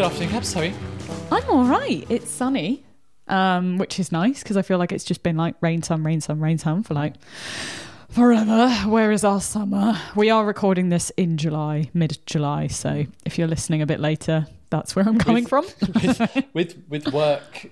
Good afternoon, Cabs. How are you? I'm all right. It's sunny, which is nice because I feel like it's just been like rain, sun for like forever. Where is our summer? We are recording this in July, mid-July. So if you're listening a bit later, that's where I'm coming from. with work,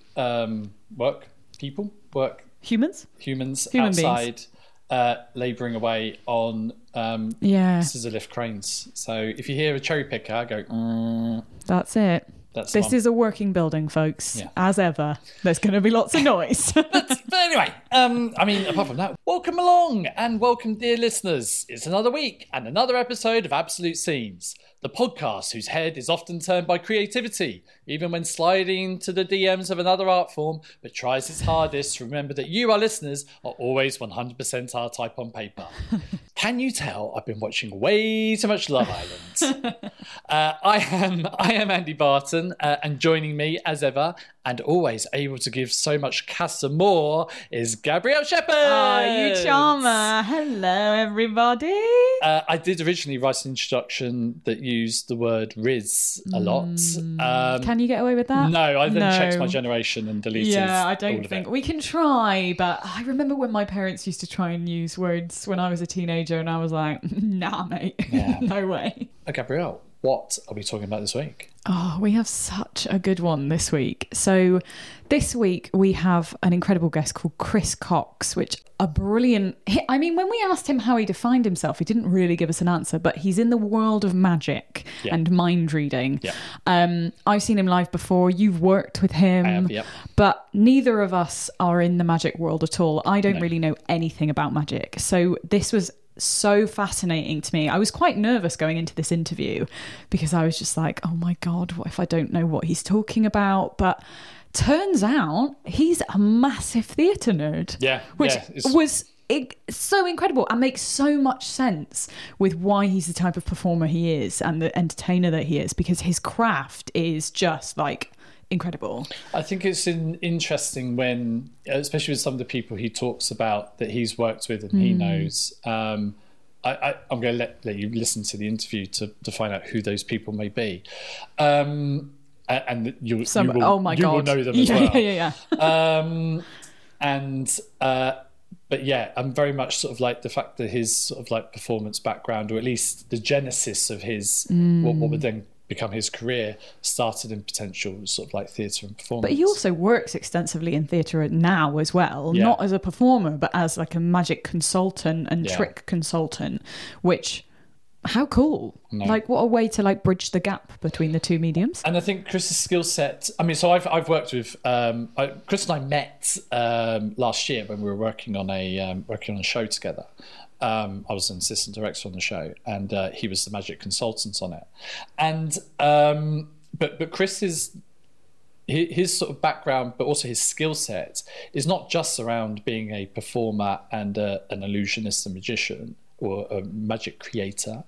humans Human outside labouring away on scissor lift cranes. So if you hear a cherry picker, go. That's it. This is a working building, folks. Yeah. As ever, there's going to be lots of noise. but anyway, apart from that, welcome along and welcome, dear listeners. It's another week and another episode of Absolute Scenes, the podcast whose head is often turned by creativity, even when sliding to the DMs of another art form, but tries its hardest to remember that you, our listeners, are always 100% our type on paper. Can you tell I've been watching way too much Love Island? I am Andy Barton, and joining me as ever, and always able to give so much Casa more, is Gabrielle Shepherd. You charmer. Hello, everybody. I did originally write an introduction that used the word Riz a lot. Can you get away with that? No, I then checked my generation and deleted. Yeah, I don't think we can try. But I remember when my parents used to try and use words when I was a teenager, and I was like, "Nah, mate, no way." Gabrielle, what are we talking about this week? Oh, we have such a good one this week. So this week we have an incredible guest called Chris Cox, which a brilliant... I mean, when we asked him how he defined himself, he didn't really give us an answer, but he's in the world of magic and mind reading. Yeah. I've seen him live before. You've worked with him. I have, yep. But neither of us are in the magic world at all. I don't really know anything about magic. So this was so fascinating to me. I was quite nervous going into this interview because I was just like, oh my God, what if I don't know what he's talking about? But turns out he's a massive theatre nerd. Which was so incredible and makes so much sense with why he's the type of performer he is and the entertainer that he is, because his craft is just like incredible. I think it's interesting when, especially with some of the people he talks about that he's worked with and he knows. I'm going to let you listen to the interview to find out who those people may be, and you will know them as well. But yeah, I'm very much sort of like the fact that his sort of like performance background, or at least the genesis of his what would then become his career, started in potential sort of like theatre and performance. But he also works extensively in theatre now as well, not as a performer, but as like a magic consultant and trick consultant, which, how cool. Like, what a way to like bridge the gap between the two mediums. And I think Chris's skill set, so I've worked with Chris and I met last year when we were working on a show together. I was an assistant director on the show, and he was the magic consultant on it. And but Chris is his sort of background, but also his skill set is not just around being a performer and an illusionist and magician or a magic creator,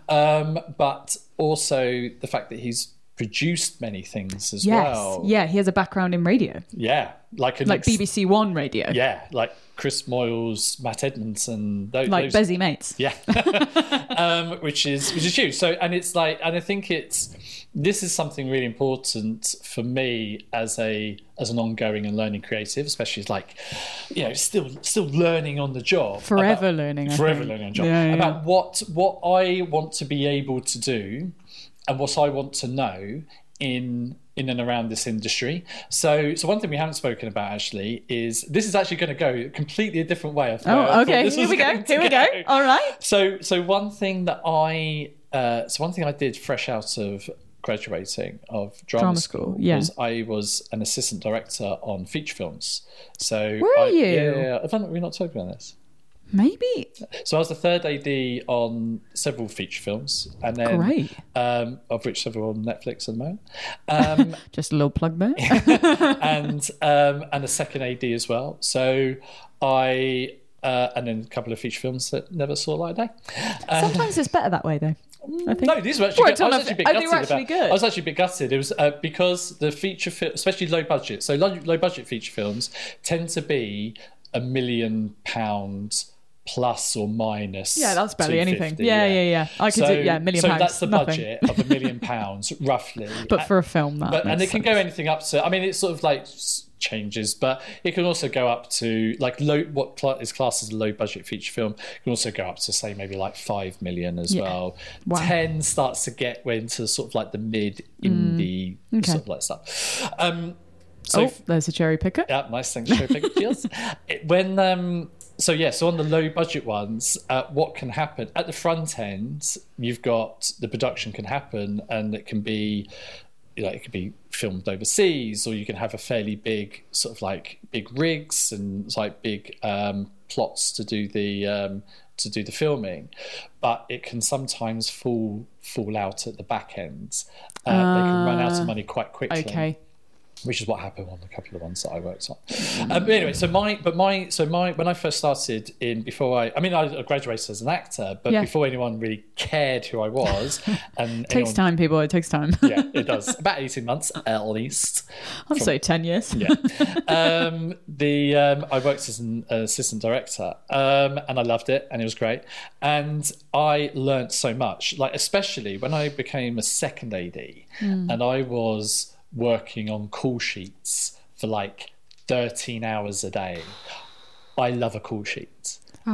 but also the fact that he's produced many things as well. Yeah, he has a background in radio. Yeah, like BBC One radio. Yeah, like Chris Moyles, Matt Edmondson, those Bezzy Mates. Yeah, which is huge. So, and it's like, and I think this is something really important for me as an ongoing and learning creative, especially like, still learning on the job, forever learning on the job about what I want to be able to do and what I want to know in and around this industry. So one thing we haven't spoken about actually is, this is actually going to go completely a different way. Here we go. All right. So one thing that I did fresh out of graduating of drama school was I was an assistant director on feature films. So were you? Yeah. We're not talking about this. Maybe. So I was the third AD on several feature films, and then of which several on Netflix at the moment. Just a little plug there. and a second AD as well. So and then a couple of feature films that never saw light of day. Sometimes it's better that way, though. I think. No, these were actually good. I was actually a bit gutted. It was because the feature film, especially low budget. So low budget feature films tend to be £1 million plus or minus. Yeah, that's barely anything. 250, Yeah. I could do, £1 million. So that's the nothing. budget of £1 million, roughly. But for a film, and it can go anything up to, I mean, it's sort of like changes, but it can also go up to like what is classed as a low budget feature film. It can also go up to say maybe like 5 million as well. Wow. 10 starts to get into sort of like the mid indie sort of like stuff. There's a cherry picker. Yeah, nice thing. Cherry picker. Cheers. So on the low budget ones, what can happen at the front end? You've got the production can happen, and it can be, it could be filmed overseas, or you can have a fairly big sort of like big rigs and like big plots to do the filming, but it can sometimes fall out at the back end. They can run out of money quite quickly. Okay. Which is what happened on a couple of ones that I worked on. But anyway, when I first started I graduated as an actor, but before anyone really cared who I was, and it takes time, people. It takes time. Yeah, it does. About 18 months at least. I'd say 10 years. Yeah. I worked as an assistant director, and I loved it, and it was great, and I learned so much. Like especially when I became a second AD, and I was working on call sheets for like 13 hours a day. I love a call sheet.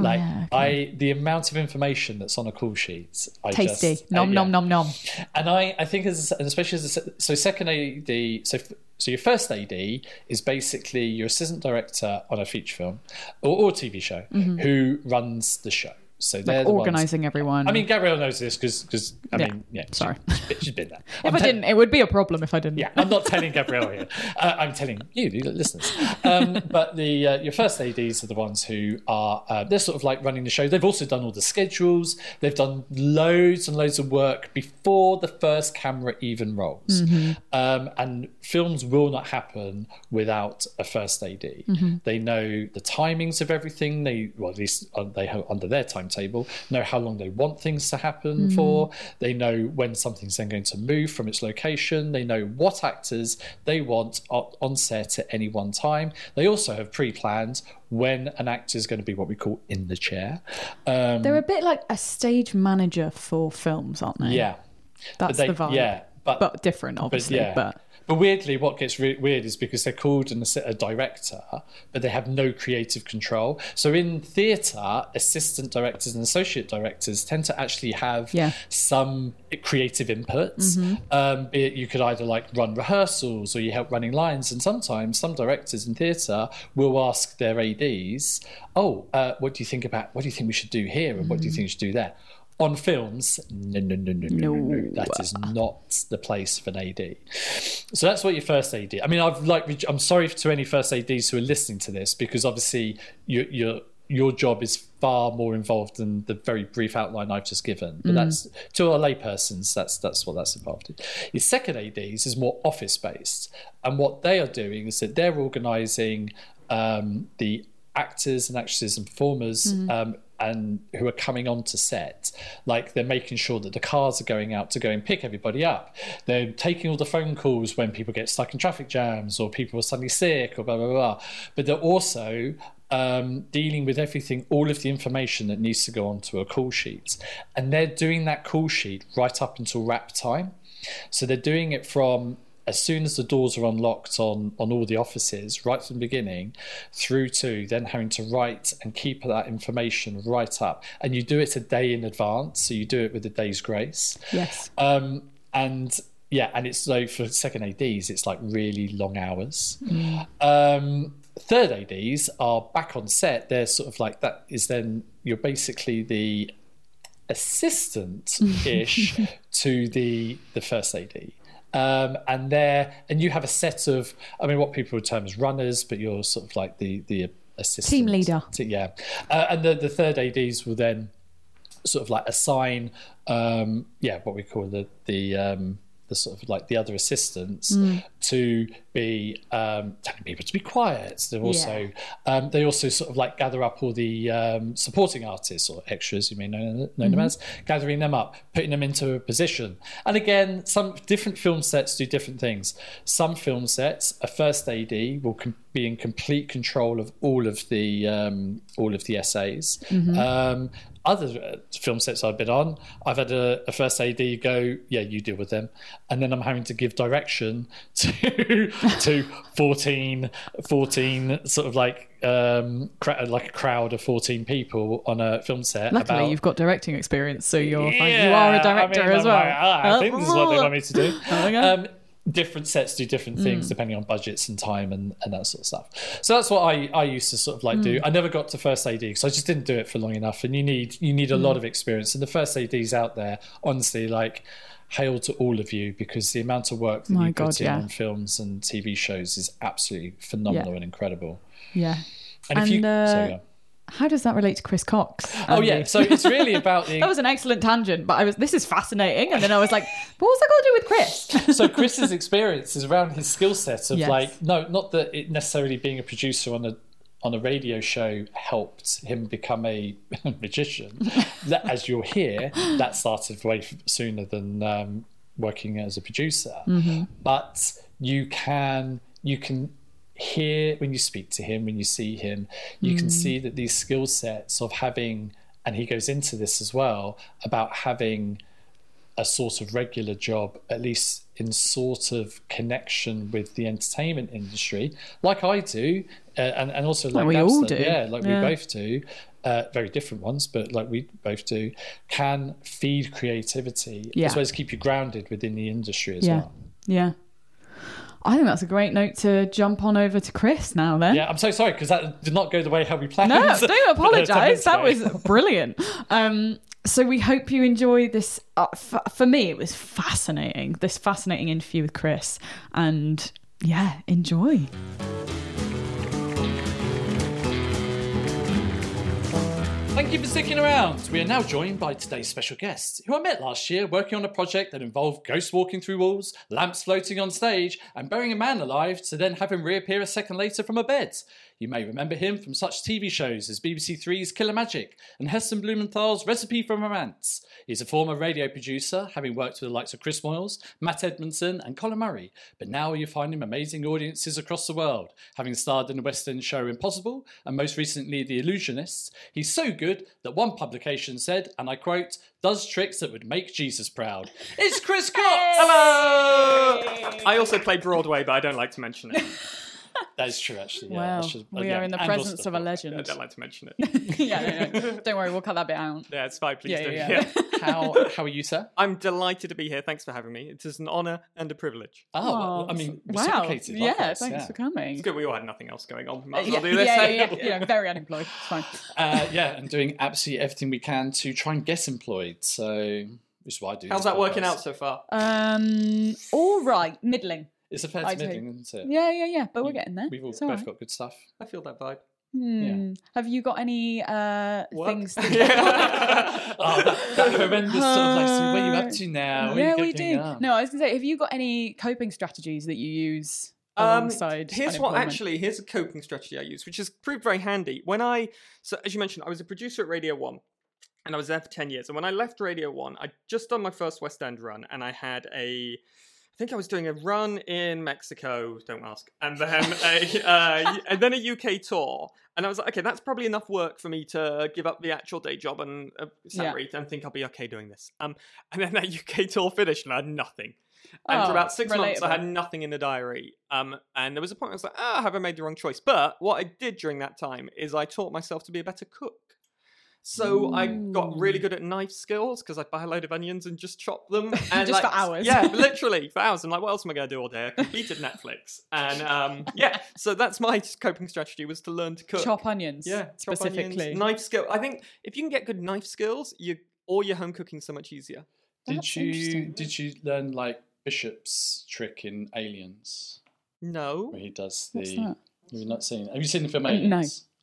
The amount of information that's on a call sheet, tasty. Nom nom. And I think especially second AD, so your first AD is basically your assistant director on a feature film or TV show who runs the show. So they're like organising everyone. I mean, Gabrielle knows this because sorry, she's been there. If I didn't, it would be a problem if I didn't. Yeah, I'm not telling Gabrielle here. I'm telling you, the listeners. But your first ADs are the ones who are they're sort of like running the show. They've also done all the schedules. They've done loads and loads of work before the first camera even rolls. And films will not happen without a first AD. They know the timings of everything. At least they have under their timetable, know how long they want things to happen for. They know when something's then going to move from its location. They know what actors they want on set at any one time. They also have pre-planned when an actor is going to be what we call in the chair. They're a bit like a stage manager for films, aren't they? Yeah. That's the vibe. Yeah. But different, obviously. But weirdly, what gets weird is because they're called a director, but they have no creative control. So in theatre, assistant directors and associate directors tend to actually have some creative inputs. Be it you could either like run rehearsals or you help running lines. And sometimes some directors in theatre will ask their ADs, what do you think we should do here? And what do you think we should do there? On films, no. That is not the place for an AD. So that's what your first AD. I mean, I'm sorry to any first ADs who are listening to this, because obviously your job is far more involved than the very brief outline I've just given. But that's to our laypersons. That's what that's involved in. Your second ADs is more office based, and what they are doing is that they're organising the actors and actresses and performers and who are coming onto set. Like they're making sure that the cars are going out to go and pick everybody up. They're taking all the phone calls when people get stuck in traffic jams or people are suddenly sick or blah, blah, blah. But they're also dealing with everything, all of the information that needs to go onto a call sheet. And they're doing that call sheet right up until wrap time. So they're doing it from as soon as the doors are unlocked on all the offices, right from the beginning, through to then having to write and keep that information right up. And you do it a day in advance, so you do it with a day's grace. Yes. And it's like for second ADs, it's like really long hours. Third ADs are back on set. They're sort of like, that is then you're basically the assistant-ish to the first AD. And you have a set of, I mean, what people would term as runners, but you're sort of like the assistant. Team leader. And the third ADs will then sort of like assign, what we call the the sort of like the other assistants to be telling people to be quiet. They also sort of like gather up all the supporting artists or extras, you may know them as, gathering them up, putting them into a position. And again, some different film sets do different things. Some film sets, a first AD will be in complete control of all of the essays. Other film sets I've been on, I've had a first AD go, yeah, you deal with them, and then I'm having to give direction to 14 sort of like a crowd of 14 people on a film set. Luckily, you've got directing experience, so you are a director as well. I think this is what they want me to do. Different sets do different things depending on budgets and time and that sort of stuff. So that's what I used to sort of like do. I never got to first AD because I just didn't do it for long enough. And you need a lot of experience. And the first ADs out there, honestly, like, hail to all of you, because the amount of work that you put in on films and TV shows is absolutely phenomenal and incredible. Yeah. And how does that relate to Chris Cox? Andy? Oh yeah, so it's really about the... That was an excellent tangent, but this is fascinating, and then I was like, but what's that got to do with Chris? So Chris's experience is around his skill set of not that it necessarily being a producer on a radio show helped him become a magician. As you'll hear, that started way sooner than working as a producer. But you can hear when you speak to him, when you see him, you can see that these skill sets of having, and he goes into this as well, about having a sort of regular job, at least in sort of connection with the entertainment industry, like I do, and also like we all do. We both do, very different ones, but like we both do, can feed creativity as well as keep you grounded within the industry as well. Yeah. I think that's a great note to jump on over to Chris now then. Yeah, I'm so sorry because that did not go the way how we planned. No, don't apologise. That was brilliant. So we hope you enjoy this. For me, it was fascinating. This fascinating interview with Chris. And yeah, enjoy. Thank you for sticking around. We are now joined by today's special guest, who I met last year working on a project that involved ghosts walking through walls, lamps floating on stage, and burying a man alive to then have him reappear a second later from a bed. You may remember him from such TV shows as BBC Three's Killer Magic and Heston Blumenthal's Recipe for Romance. He's a former radio producer, having worked with the likes of Chris Moyles, Matt Edmondson and Colin Murray, but now you find him amazing audiences across the world, having starred in the West End show Impossible and most recently The Illusionists. He's so good that one publication said, and I quote, "does tricks that would make Jesus proud." It's Chris Cox! Hello! I also play Broadway, but I don't like to mention it. That is true, actually. Yeah, we are in the presence of a legend. I don't like to mention it. No. Don't worry, we'll cut that bit out. Yeah, it's fine, please do. Yeah. How are you, sir? I'm delighted to be here. Thanks for having me. It is an honour and a privilege. I mean, reciprocated. Wow. Likewise, Thanks for coming. It's good. We all had nothing else going on. Might as well do this. Yeah, very unemployed. It's fine. And doing absolutely everything we can to try and get employed. So, which is why I do. How's that working out so far? All right, middling. It's a fair to middling, isn't it? Yeah. But we're getting there. We've all both got good stuff. I feel that vibe. Yeah. Have you got any things? That horrendous sort of like, so what are you up to now? We do. No, I was going to say, have you got any coping strategies that you use alongside here's a coping strategy I use, which has proved very handy. So as you mentioned, I was a producer at Radio 1. And I was there for 10 years. And when I left Radio 1, I'd just done my first West End run, and I had I think I was doing a run in Mexico, don't ask, and then a UK tour. And I was like, okay, that's probably enough work for me to give up the actual day job and salary and think I'll be okay doing this. And then that UK tour finished and I had nothing. And for about 6 months, I had nothing in the diary. And there was a point I was like, have I made the wrong choice? But what I did during that time is I taught myself to be a better cook. So I got really good at knife skills because I'd buy a load of onions and just chop them. And just for hours. Yeah, literally for hours. I'm like, what else am I going to do all day? I completed Netflix. And so that's my coping strategy, was to learn to cook. Chop onions. Yeah, specifically. Onions, knife skill. I think if you can get good knife skills, all your home cooking so much easier. Did you learn like Bishop's trick in Aliens? No. Where he does What's that? Have you not seen it? Have you seen the film Aliens? No.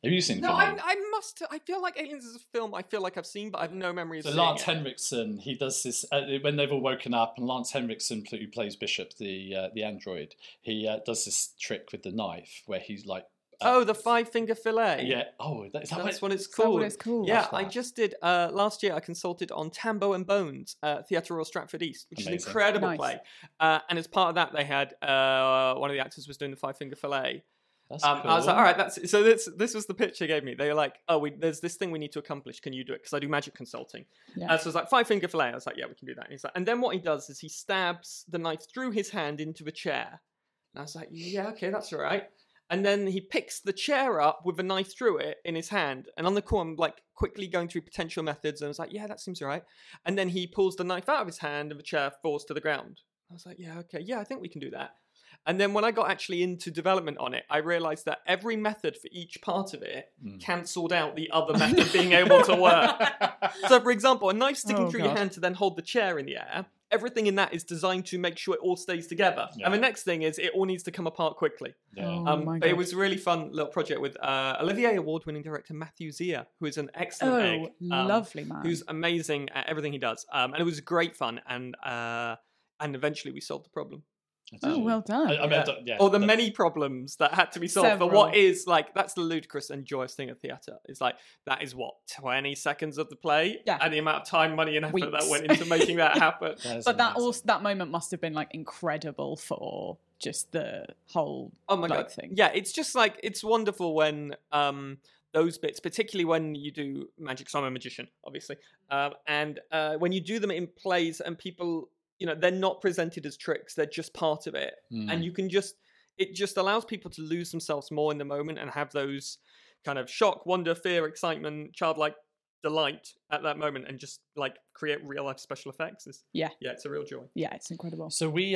Have you seen? No, Venom? I must. I feel like Aliens is a film I feel like I've seen, but I have no memory of So seeing Lance it. Henriksen, he does this when they've all woken up, and Lance Henriksen, who plays Bishop, the android, he does this trick with the knife where he's like, the 5-finger fillet. yeah. Oh, that's what it's that called. what it's called? Yeah, What's I that? just did last year. I consulted on Tambo and Bones, Theatre Royal Stratford East, which is an Amazing. incredible Nice. play. And as part of that, they had one of the actors was doing the 5-finger fillet. That's I was like, all right, that's so. This was the pitch they gave me. They were like, there's this thing we need to accomplish. Can you do it? Because I do magic consulting. Yeah. So it's like 5-finger fillet. I was like, yeah, we can do that. And he's like, and then what he does is he stabs the knife through his hand into the chair. And I was like, yeah, okay, that's all right. And then he picks the chair up with a knife through it in his hand. And on the call, I'm like quickly going through potential methods. And I was like, yeah, that seems all right. And then he pulls the knife out of his hand and the chair falls to the ground. I was like, yeah, okay, yeah, I think we can do that. And then when I got actually into development on it, I realized that every method for each part of it cancelled out the other method being able to work. So, for example, a knife sticking through your God. hand to then hold the chair in the air, everything in that is designed to make sure it all stays together. Yeah. And the next thing is it all needs to come apart quickly. Yeah. Oh my But it God. was a really fun little project with Olivier Award-winning director Matthew Zia, who is an excellent egg. Lovely man. Who's amazing at everything he does. And it was great fun. And eventually we solved the problem. Oh, well done. I mean, I don't- yeah, Or the that- many problems that had to be solved for Several. what is like, that's the ludicrous and joyous thing of theatre. It's like, that is what, 20 seconds of the play? Yeah. And the amount of time, money, and effort Weeks. that went into making that happen. that is But that amazing. also that moment must have been like incredible for just the whole Oh my like, God. thing. Yeah, it's just like, it's wonderful when those bits, particularly when you do magic, so I'm a magician, obviously. And when you do them in plays and people, they're not presented as tricks, they're just part of it. And you can it just allows people to lose themselves more in the moment and have those kind of shock, wonder, fear, excitement, childlike delight at that moment and just like create real life special effects. Yeah. It's a real joy. Yeah, it's incredible. So we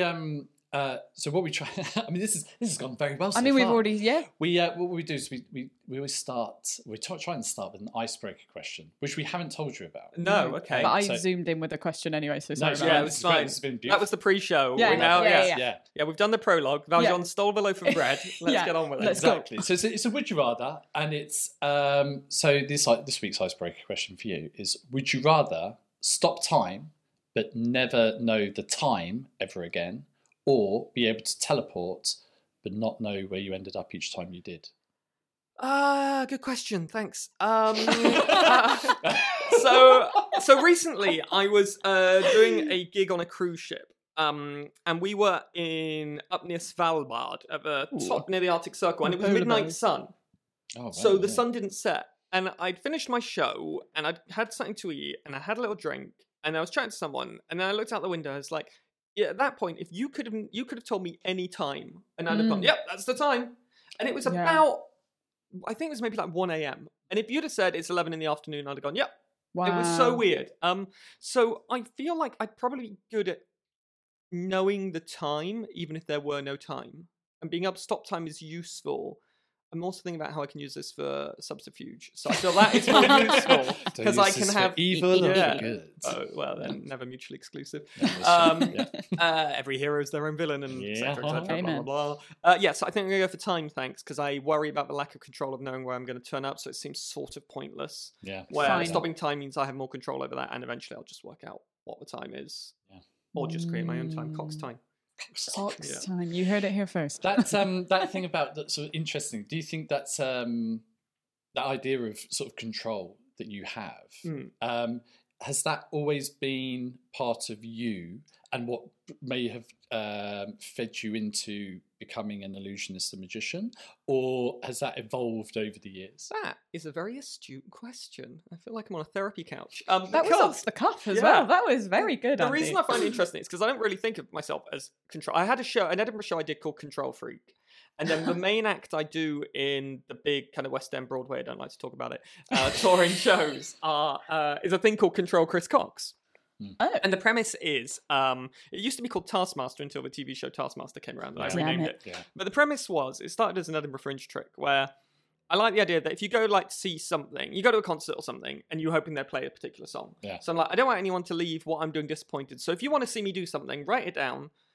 so what we try. I mean, this has gone very well. So I mean, we've far. already We what we do is we always start. We try and start with an icebreaker question, which we haven't told you about. No, okay. But I So- zoomed in with a question anyway, so sorry it's about yeah, that. it was it's great. fine. It's been That beautiful. was the pre-show. Yeah, We're now, yeah. Yeah. we've done the prologue. Valjean Yeah. stole the loaf of bread. Let's Yeah. get on with it. Let's go. Exactly. So it's a would you rather, and it's so this week's icebreaker question for you is: would you rather stop time but never know the time ever again, or be able to teleport but not know where you ended up each time you did? Good question. Thanks. So recently I was doing a gig on a cruise ship. And we were up near Svalbard at the top near the Arctic Circle, and it was Polar midnight bears. sun. Oh, So wow, the yeah. sun didn't set, and I'd finished my show, and I'd had something to eat, and I had a little drink, and I was chatting to someone, and then I looked out the window. I was like, "Yeah." At that point, if you could have told me any time, and I'd have gone, "Yep, that's the time." And it was Yeah. about, I think it was maybe like 1 a.m. And if you'd have said it's 11 in the afternoon, I'd have gone, "Yep." Wow. It was so weird. So I feel like I'd probably be good at knowing the time, even if there were no time, and being able to stop time is useful. I'm also thinking about how I can use this for subterfuge. So I feel that it's more useful Don't because use I this can for have evil or yeah. for good. Oh well, then never mutually exclusive. that's true, Every hero is their own villain, and Yeah. etc. Blah blah Amen. blah. Yeah, so I think I'm gonna go for time, thanks, because I worry about the lack of control of knowing where I'm going to turn up. So it seems sort of pointless. Yeah. Where Fine. stopping time means I have more control over that, and eventually I'll just work out what the time is, or just create my own time. Cox time. Cox Yeah. time. You heard it here first. That thing about that's sort of interesting. Do you think that's that idea of sort of control that you have? Has that always been part of you, and what may have fed you into becoming an illusionist and magician, or has that evolved over the years? That is a very astute question. I feel like I'm on a therapy couch. That was Because off the cuff as yeah. well. That was very good. the Andy. reason I find it interesting is because I don't really think of myself as control. I had an Edinburgh show I did called Control Freak. And then the main act I do in the big kind of West End Broadway, I don't like to talk about it, touring shows is a thing called Control Chris Cox. Oh. And the premise is, it used to be called Taskmaster until the TV show Taskmaster came around and I Damn renamed it. it. Yeah. But the premise was, it started as an Edinburgh Fringe trick where I like the idea that if you go like to see something, you go to a concert or something, and you're hoping they play a particular song. Yeah. So I'm like, I don't want anyone to leave what I'm doing disappointed. So if you want to see me do something, write it down,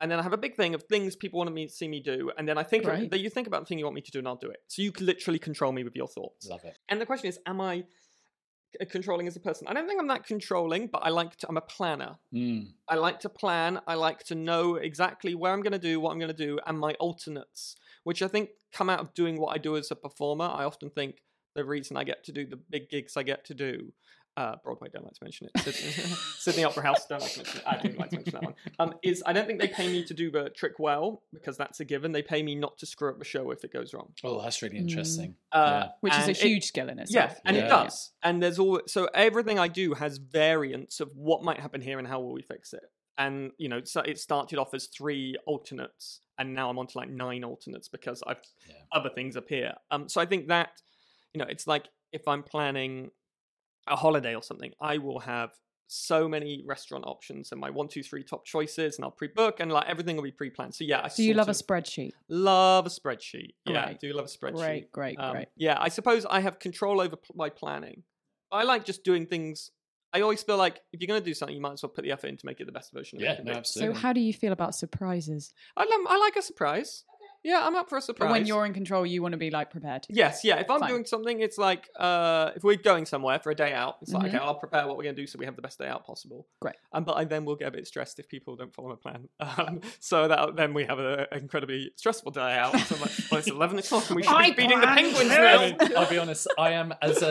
And then I have a big thing of things people want to see me do. And then I think Right. that you think about the thing you want me to do and I'll do it. So you can literally control me with your thoughts. Love it. And the question is, am I controlling as a person? I don't think I'm that controlling, but I'm a planner. I like to plan. I like to know exactly where I'm going to do, what I'm going to do, and my alternates, which I think come out of doing what I do as a performer. I often think the reason I get to do the big gigs I get to do, Broadway, don't like to mention it, Sydney Opera House, don't like to mention it, I didn't like to mention that one, is I don't think they pay me to do the trick well, because that's a given. They pay me not to screw up the show if it goes wrong. Oh, that's really interesting. Which is a And huge skill in itself. Yeah, and Yeah. it does. And there's all so everything I do has variants of what might happen here and how will we fix it. And so it started off as 3 alternates, and now I'm on to like 9 alternates because I've other things appear. So I think that it's like if I'm planning a holiday or something, I will have so many restaurant options and my 1, 2, 3 top choices, and I'll pre-book, and like everything will be pre-planned. So yeah, Do you love a spreadsheet? Love a spreadsheet. Yeah, I Great. do love a spreadsheet. Great. Yeah, I suppose I have control over my planning. I like just doing things. I always feel like if you're going to do something, you might as well put the effort in to make it the best version of it. Yeah, can no, be. absolutely. So how do you feel about surprises? I like a surprise. Yeah, I'm up for a surprise. But when you're in control, you want to be like prepared. Yes, yeah. If I'm Fine. doing something, it's like if we're going somewhere for a day out, it's like, Mhm. okay, I'll prepare what we're going to do so we have the best day out possible. Great. But I then will get a bit stressed if people don't follow my plan. So that then we have an incredibly stressful day out. So I'm like, well, it's 11 o'clock and we should be feeding the penguins now. I mean, I'll be honest. I am as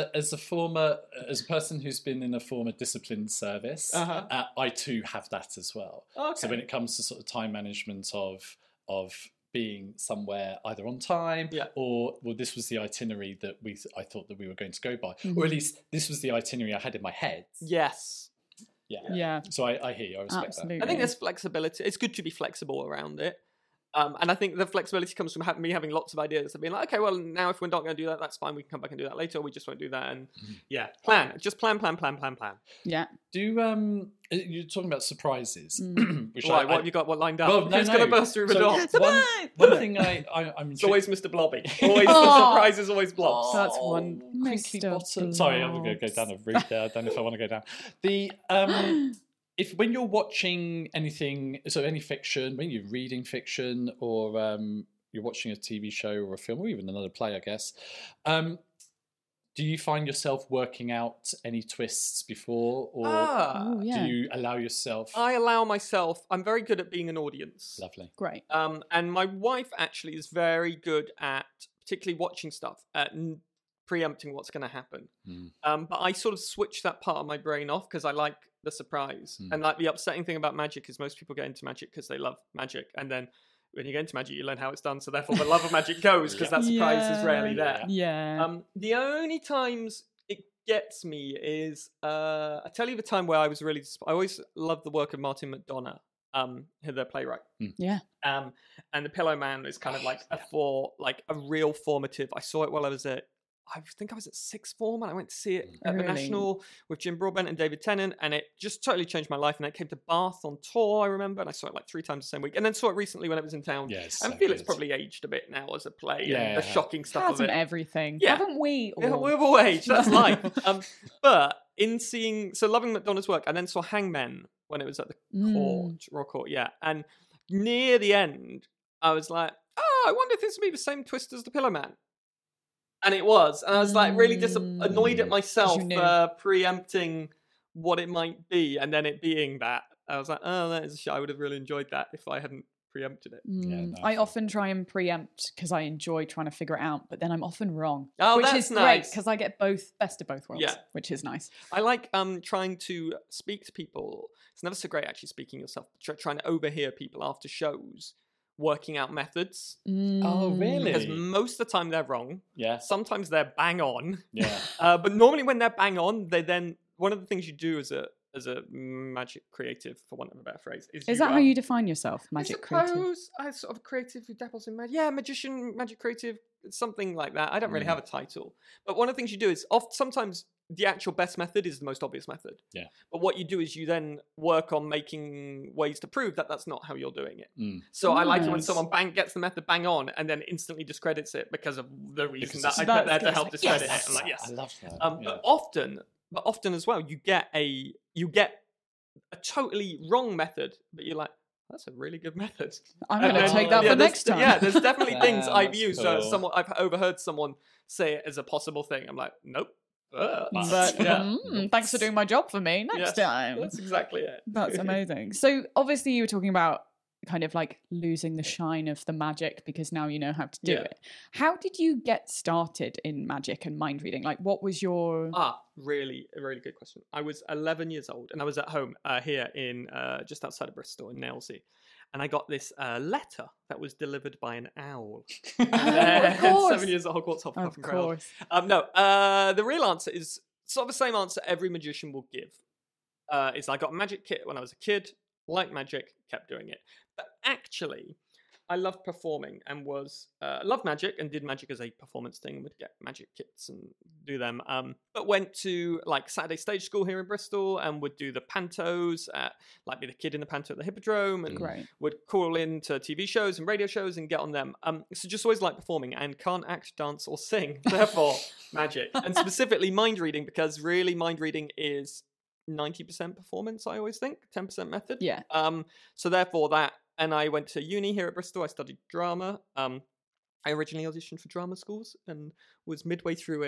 a person who's been in a former disciplined service. I too have that as well. Okay. So when it comes to sort of time management of being somewhere either on time or this was the itinerary that I thought that we were going to go by, or at least this was the itinerary I had in my head. Yes. Yeah. So I hear you. I respect Absolutely. I think there's flexibility. It's good to be flexible around it. And I think the flexibility comes from me having lots of ideas of being like, okay, well, now if we're not going to do that, that's fine. We can come back and do that later. Or we just won't do that. And plan. Just plan. Yeah. Do you're talking about surprises? Which Why? What have you got? What lined up? Well, no, Who's no. going to burst through the door? One thing I'm It's always Mr. Blobby. Always the surprise is always Blobs. That's one creaky Mr. bottom. Sorry, I'm going to go down a route there. I don't know if I want to go down. The when you're watching anything, so any fiction, when you're reading fiction, or you're watching a TV show or a film, or even another play, I guess, do you find yourself working out any twists before, or do you allow yourself? I allow myself. I'm very good at being an audience. Lovely. Great. And my wife actually is very good at, particularly watching stuff, at preempting what's going to happen. But I sort of switch that part of my brain off because I like the surprise. And like the upsetting thing about magic is most people get into magic because they love magic, and then when you get into magic, you learn how it's done. So therefore, the love of magic goes because that surprise is rarely there. Yeah. The only times it gets me is I tell you the time where I was really. I always loved the work of Martin McDonagh, the playwright. Yeah. And The Pillow Man is kind of like a real formative. I saw it while I was I think I was at sixth form, and I went to see it at the National with Jim Broadbent and David Tennant, and it just totally changed my life. And it came to Bath on tour, I remember, and I saw it like 3 times the same week, and then saw it recently when it was in town. Yes, I feel it's probably aged a bit now as a play, and the shocking stuff Hasn't of it. everything? Yeah. Haven't we? Yeah, we've all aged. That's life. But in loving McDonagh's work, I then saw Hangmen when it was at the Royal Court, and near the end, I was like, I wonder if this will be the same twist as The Pillow Man. And it was. And I was like really annoyed at myself for preempting what it might be, and then it being that. I was like, that is a shit. I would have really enjoyed that if I hadn't preempted it. I often try and preempt because I enjoy trying to figure it out, but then I'm often wrong. Oh, which that's is great nice. because I get best of both worlds, which is nice. I like trying to speak to people. It's never so great actually speaking yourself, trying to overhear people after shows, working out methods. Oh, really? Because most of the time they're wrong. Yeah. Sometimes they're bang on. Yeah. But normally when they're bang on, they then, one of the things you do as a magic creative, for want of a better phrase, is that how you define yourself, magic creative? I sort of creative who dabbles in magic. Yeah, magician, magic creative, something like that. I don't really have a title. But one of the things you do is sometimes the actual best method is the most obvious method. Yeah. But what you do is you then work on making ways to prove that that's not how you're doing it. So I like it when someone gets the method bang on and then instantly discredits it because of the reason that I put there to help discredit it. I'm like, yes. I love that. But often as well, you get a totally wrong method, but you're like, that's a really good method. I'm going to And take that for there's- next time. Yeah, there's definitely things I've That's used. cool. I've overheard someone say it as a possible thing. I'm like, nope. But Yeah. thanks for doing my job for me next Yes, time. That's exactly it. That's amazing. So obviously you were talking about kind of like losing the shine of the magic because now you know how to do Yeah. it. How did you get started in magic and mind reading? Like what was your A really good question. I was 11 years old and I was at home here in just outside of Bristol in Nailsea. And I got this letter that was delivered by an owl. Of course. 7 years at Hogwarts, Of Hufflepuff and Grail. course. The real answer is sort of the same answer every magician will give. Is I got a magic kit when I was a kid, liked magic, kept doing it. But actually, I loved performing and loved magic and did magic as a performance thing. Would get magic kits and do them. But went to like Saturday Stage School here in Bristol and would do the pantos, like be the kid in the panto at the Hippodrome, and Great. would call into TV shows and radio shows and get on them. So just always like performing and can't act, dance, or sing. Therefore, magic and specifically mind reading, because really mind reading is 90% performance. I always think 10% method. Yeah. So therefore that. And I went to uni here at Bristol. I studied drama. I originally auditioned for drama schools and was midway through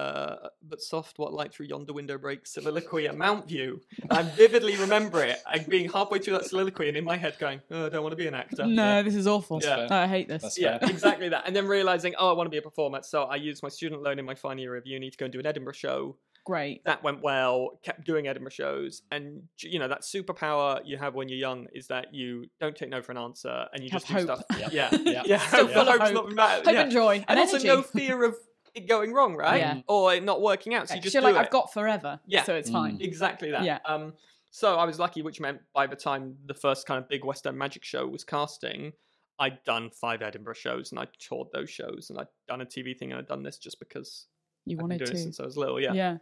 but soft what light through yonder window breaks soliloquy at Mount View. I vividly remember it. Being halfway through that soliloquy and in my head going, oh, I don't want to be an actor. No, this is awful. Yeah. I hate this. That's Yeah, fair. exactly that. And then realizing, I want to be a performer. So I used my student loan in my final year of uni to go and do an Edinburgh show. Great. That went well, kept doing Edinburgh shows. And, that superpower you have when you're young is that you don't take no for an answer and you Have just do hope. stuff. Yeah. Yeah. Yeah. Hope, full of hope's hope. not bad. Hope Yeah. and joy. And also energy. no fear of it going wrong, right? Yeah. Or it not working out. So you Because just you're do like, it. I've got forever. Yeah. So it's fine. Exactly that. Yeah. So I was lucky, which meant by the time the first kind of big West End magic show was casting, I'd done 5 Edinburgh shows and I toured those shows and I'd done a TV thing and I'd done this just because You I've been wanted doing it to. since I was little. Yeah. Yeah.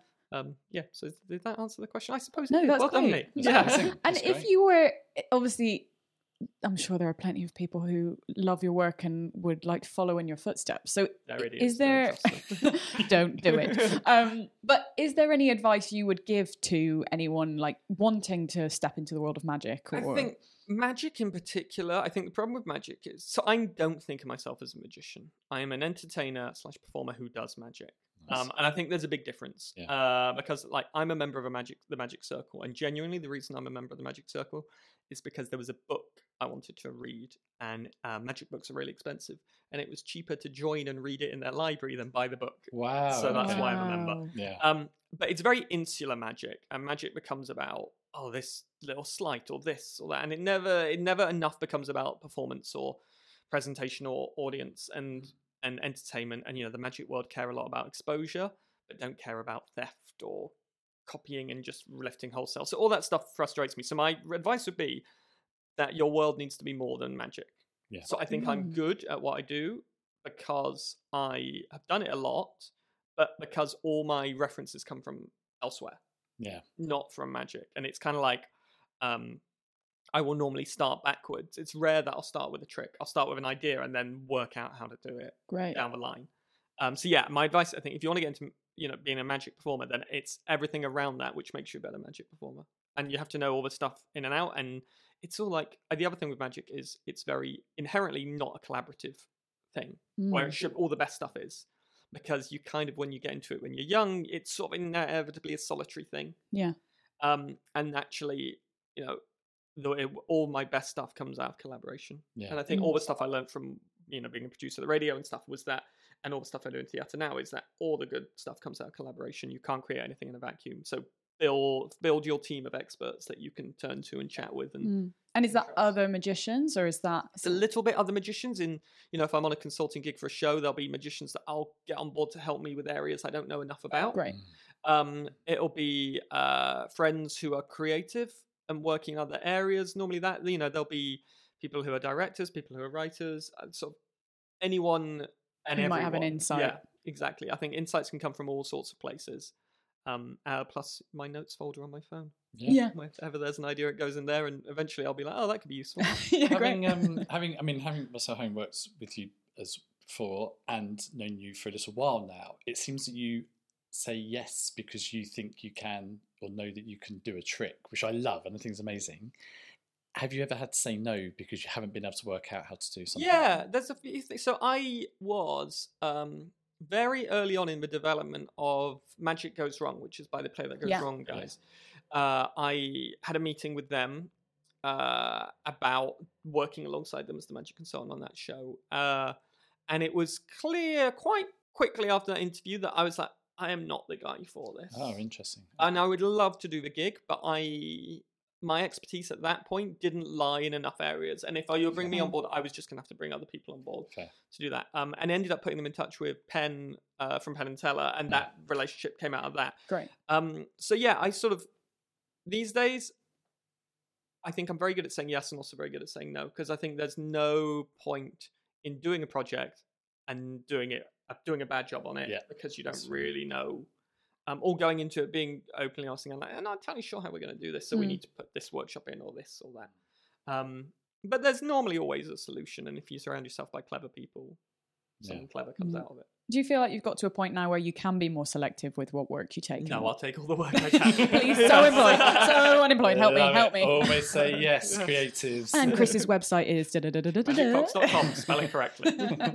So did that answer the question? I suppose. No, it did. that's well done, great. me. That's amazing. And That's if great. you were, obviously, I'm sure there are plenty of people who love your work and would like to follow in your footsteps. So There it is is. there, don't do it. But is there any advice you would give to anyone like wanting to step into the world of magic? Or... I think magic in particular, I think the problem with magic is, so I don't think of myself as a magician. I am an entertainer / performer who does magic. Nice. And I think there's a big difference because like I'm a member of the Magic Circle, and genuinely the reason I'm a member of the Magic Circle is because there was a book I wanted to read, and magic books are really expensive, and it was cheaper to join and read it in their library than buy the book. Wow. So that's okay. why I'm a member. Wow. Yeah. But it's very insular magic, and magic becomes about this little sleight or this or that, and it never enough becomes about performance or presentation or audience and entertainment. And the magic world care a lot about exposure, but don't care about theft or copying and just lifting wholesale. So all that stuff frustrates me. So my advice would be that your world needs to be more than magic. Yeah. So I think I'm good at what I do because I have done it a lot, but because all my references come from elsewhere, Yeah. not from magic. And it's kind of like I will normally start backwards. It's rare that I'll start with a trick. I'll start with an idea and then work out how to do it Great. down the line. So yeah, my advice, I think, if you want to get into being a magic performer, then it's everything around that which makes you a better magic performer. And you have to know all the stuff in and out. And it's all like the other thing with magic is it's very inherently not a collaborative thing where all the best stuff is, because you kind of, when you get into it when you're young, it's sort of inevitably a solitary thing. Yeah. And actually, all my best stuff comes out of collaboration. Yeah. And I think all the stuff I learned from being a producer of the radio and stuff was that, and all the stuff I do in theatre now is that all the good stuff comes out of collaboration. You can't create anything in a vacuum. So build your team of experts that you can turn to and chat with. And is that other magicians, or is that it's a little bit other magicians. If I'm on a consulting gig for a show, there'll be magicians that I'll get on board to help me with areas I don't know enough about. great? It'll be friends who are creative and working in other areas. Normally there'll be people who are directors, people who are writers, sort of anyone and Who everyone. might have an insight. Yeah, exactly. I think insights can come from all sorts of places. Plus my notes folder on my phone. Yeah. Whenever there's an idea, it goes in there, and eventually I'll be like, oh, that could be useful. Yeah, great. Having Russell Home worked with you as before and known you for a little while now, it seems that you say yes because you think you can or know that you can do a trick, which I love and I think is amazing. have you ever had to say no because you haven't been able to work out how to do something? Yeah, there's a few things. So I was very early on in the development of Magic Goes Wrong, which is by the Play That Goes Wrong guys. I had a meeting with them about working alongside them as the Magic consultant on that show. And it was clear quite quickly after that interview that I was like, I am not the guy for this. Oh, interesting. And I would love to do the gig, but my expertise at that point didn't lie in enough areas. And if you bring me on board, I was just going to have to bring other people on board to do that. And ended up putting them in touch with Penn from Penn and Teller, and that relationship came out of that. Great. So yeah, I sort of, these days, I think I'm very good at saying yes and also very good at saying no, because I think there's no point in doing a project and doing a bad job on it because you don't really know. Or going into it being openly asking, I'm not entirely sure how we're going to do this, so we need to put this workshop in or this or that. But there's normally always a solution, and if you surround yourself by clever people, something clever comes out of it. Do you feel like you've got to a point now where you can be more selective with what work you take? No, I'll take all the work I can. Please, so employed, so unemployed. Help me. Always say yes, creatives. And Chris's website is magicfox.com, spelling correctly.